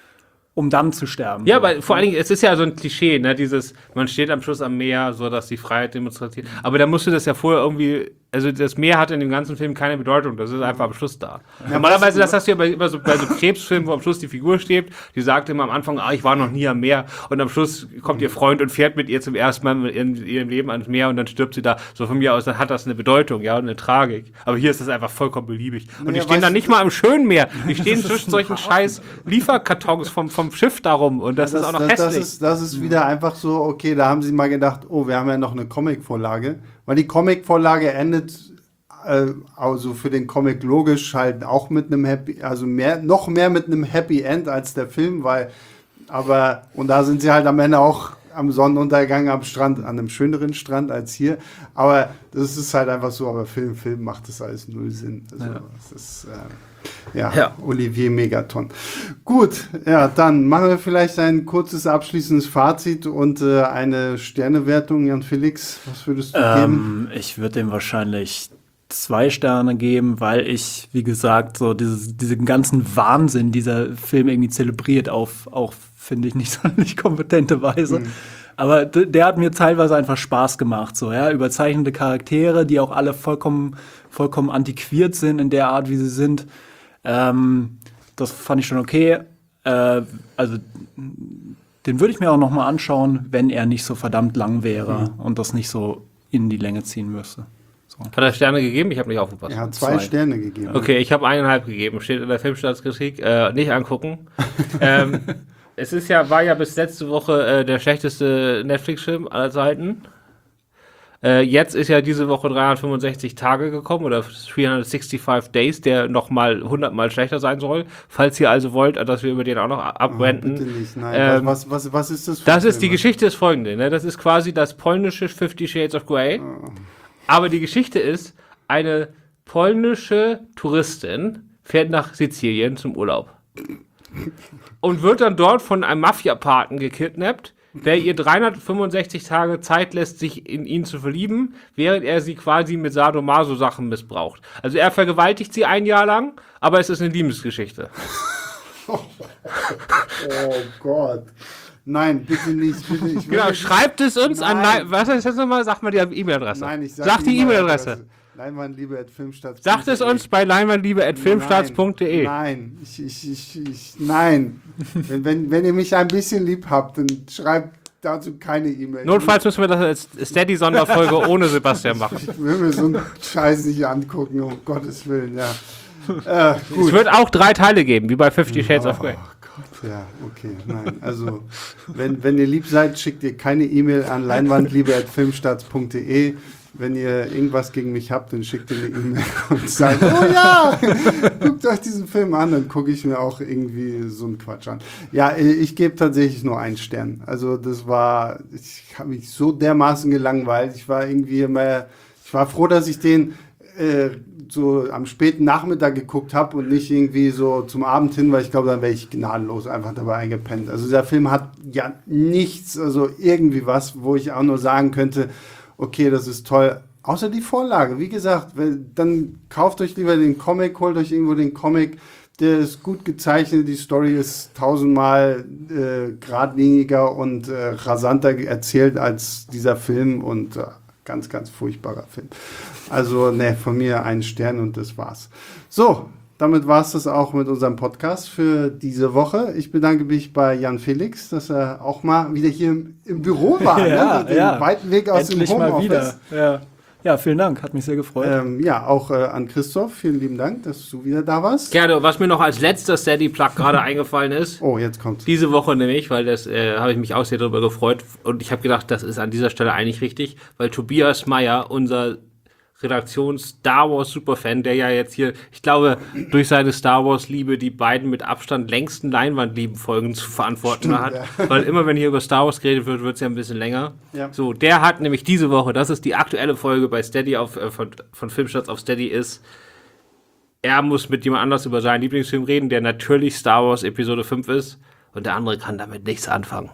um dann zu sterben. Ja, aber vor allen Dingen, es ist ja so ein Klischee, ne, dieses, man steht am Schluss am Meer, so dass die Freiheit demonstriert. Aber da musst du das ja vorher irgendwie, also das Meer hat in dem ganzen Film keine Bedeutung, das ist einfach am Schluss da. Ja, normalerweise, das hast du ja bei, bei, so, bei so Krebsfilmen, wo am Schluss die Figur steht, die sagt immer am Anfang, ah, ich war noch nie am Meer, und am Schluss kommt ihr Freund und fährt mit ihr zum ersten Mal in ihrem Leben ans Meer und dann stirbt sie da. So von mir aus, dann hat das eine Bedeutung, ja, und eine Tragik. Aber hier ist das einfach vollkommen beliebig. Und die stehen dann nicht mal am schönen Meer, die stehen zwischen solchen scheiß Lieferkartons vom, vom Schiff darum, und das, das ist auch noch das, hässlich. Das ist, das ist wieder einfach so, okay, da haben sie mal gedacht, oh, wir haben ja noch eine Comic-Vorlage, weil die Comic-Vorlage endet äh, also für den Comic logisch halt auch mit einem Happy, also mehr, noch mehr mit einem Happy End als der Film, weil aber, und da sind sie halt am Ende auch am Sonnenuntergang am Strand, an einem schöneren Strand als hier. Aber das ist halt einfach so, aber Film, Film macht das alles null Sinn. Also, ja. Das ist, äh, ja, ja, Olivier Megaton. Gut, ja, dann machen wir vielleicht ein kurzes abschließendes Fazit und äh, eine Sternewertung. Jan Felix, was würdest du ähm, geben? Ich würde dem wahrscheinlich zwei Sterne geben, weil ich, wie gesagt, so dieses, diesen ganzen Wahnsinn dieser Film irgendwie zelebriert auf, auch finde ich nicht sonderlich kompetente Weise. Mhm. Aber d- der hat mir teilweise einfach Spaß gemacht, so, ja, überzeichnete Charaktere, die auch alle vollkommen, vollkommen antiquiert sind in der Art, wie sie sind. Ähm, das fand ich schon okay. Äh, also, den würde ich mir auch noch mal anschauen, wenn er nicht so verdammt lang wäre mhm. und das nicht so in die Länge ziehen müsste. So. Hat er Sterne gegeben? Ich habe nicht aufgepasst. Er hat zwei, zwei. Sterne gegeben. Okay, ich habe eineinhalb gegeben. Steht in der Filmstaatskritik. Äh, nicht angucken. ähm, es ist ja, war ja bis letzte Woche äh, der schlechteste Netflix-Film aller Zeiten. Äh, jetzt ist ja diese Woche dreihundertfünfundsechzig Tage gekommen oder dreihundertfünfundsechzig Days, der noch mal hundert Mal schlechter sein soll. Falls ihr also wollt, dass wir über den auch noch abrenten. Oh, bitte nicht, nein. Ähm, was, was, was ist das für Das ein ist Film? die Geschichte ist folgende. Ne? Das ist quasi das polnische Fifty Shades of Grey. Oh. Aber die Geschichte ist, eine polnische Touristin fährt nach Sizilien zum Urlaub. Und wird dann dort von einem Mafia-Paten gekidnappt, der ihr dreihundertfünfundsechzig Tage Zeit lässt, sich in ihn zu verlieben, während er sie quasi mit Sadomaso-Sachen missbraucht. Also er vergewaltigt sie ein Jahr lang, aber es ist eine Liebesgeschichte. Oh, oh Gott. Nein, bitte nicht. Bitte. Ich genau, schreibt es uns Nein. an. Was ist das nochmal? Sag mal die E-Mail-Adresse. Nein, ich sag, sag die E-Mail-Adresse. Leinwandliebe at filmstarts. Sagt es uns bei leinwandliebe at filmstarts punkt de. Nein, ich, ich, ich, ich, nein. wenn, wenn, wenn ihr mich ein bisschen lieb habt, dann schreibt dazu keine E-Mail. Notfalls müssen wir das als Steady-Sonderfolge ohne Sebastian machen. Ich will mir so einen Scheiß nicht angucken, um Gottes Willen, ja. Äh, gut. Es wird auch drei Teile geben, wie bei Fifty Shades oh, of Grey. Oh Gott, ja, okay, nein. Also, wenn, wenn ihr lieb seid, schickt ihr keine E-Mail an leinwandliebe at filmstarts punkt de. Wenn ihr irgendwas gegen mich habt, dann schickt ihr eine E-Mail und sagt, oh ja, guckt euch diesen Film an, dann gucke ich mir auch irgendwie so einen Quatsch an. Ja, ich gebe tatsächlich nur einen Stern. Also das war, ich habe mich so dermaßen gelangweilt. Ich war irgendwie immer, ich war froh, dass ich den äh, so am späten Nachmittag geguckt habe und nicht irgendwie so zum Abend hin, weil ich glaube, dann wäre ich gnadenlos einfach dabei eingepennt. Also dieser Film hat ja nichts, also irgendwie was, wo ich auch nur sagen könnte, okay, das ist toll. Außer die Vorlage. Wie gesagt, dann kauft euch lieber den Comic, holt euch irgendwo den Comic. Der ist gut gezeichnet. Die Story ist tausendmal äh, geradliniger und äh, rasanter erzählt als dieser Film. Und äh, ganz, ganz furchtbarer Film. Also, ne, von mir einen Stern und das war's. So, damit war es das auch mit unserem Podcast für diese Woche. Ich bedanke mich bei Jan Felix, dass er auch mal wieder hier im, im Büro war. ja, ne? Den ja. weiten Weg aus Endlich dem Homeoffice. mal wieder. Ja. ja, vielen Dank. Hat mich sehr gefreut. Ähm, ja, auch äh, an Christoph. Vielen lieben Dank, dass du wieder da warst. Gerne. Was mir noch als letzter Steady-Plug gerade eingefallen ist. Oh, jetzt kommt's. Diese Woche nämlich, weil das äh, habe ich mich auch sehr darüber gefreut. Und ich habe gedacht, das ist an dieser Stelle eigentlich richtig, weil Tobias Meyer, unser Redaktions-Star Wars-Superfan, der ja jetzt hier, ich glaube, durch seine Star Wars-Liebe die beiden mit Abstand längsten Leinwandlieben-Folgen zu verantworten Stimmt, hat. ja. Weil immer, wenn hier über Star Wars geredet wird, wird es ja ein bisschen länger. Ja. So, der hat nämlich diese Woche, das ist die aktuelle Folge bei Steady auf, äh, von, von Filmstarts auf Steady ist, er muss mit jemand anders über seinen Lieblingsfilm reden, der natürlich Star Wars Episode fünf ist und der andere kann damit nichts anfangen.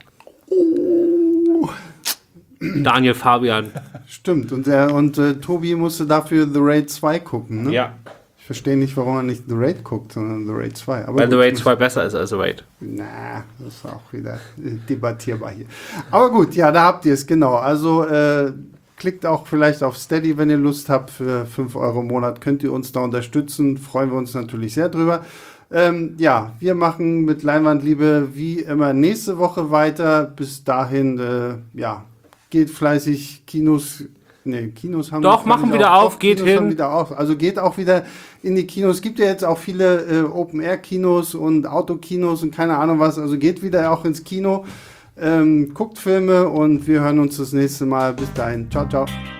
Oh. Daniel Fabian. Stimmt. Und, der, und äh, Tobi musste dafür The Raid zwei gucken, ne? Ja. Ich verstehe nicht, warum er nicht The Raid guckt, sondern The Raid zwei. Aber Weil gut, The Raid zwei besser ist als The Raid. Na, das ist auch wieder äh, debattierbar hier. Aber gut, ja, da habt ihr es, genau. Also äh, klickt auch vielleicht auf Steady, wenn ihr Lust habt. Für fünf Euro im Monat könnt ihr uns da unterstützen. Freuen wir uns natürlich sehr drüber. Ähm, ja, wir machen mit Leinwandliebe wie immer nächste Woche weiter. Bis dahin, äh, ja, geht fleißig Kinos. Ne, Kinos haben Doch, machen wieder auf, Doch, geht Kinos hin. haben wieder auf. Also geht auch wieder in die Kinos. Es gibt ja jetzt auch viele äh, Open-Air-Kinos und Autokinos und keine Ahnung was. Also geht wieder auch ins Kino, ähm, guckt Filme und wir hören uns das nächste Mal. Bis dahin. Ciao, ciao.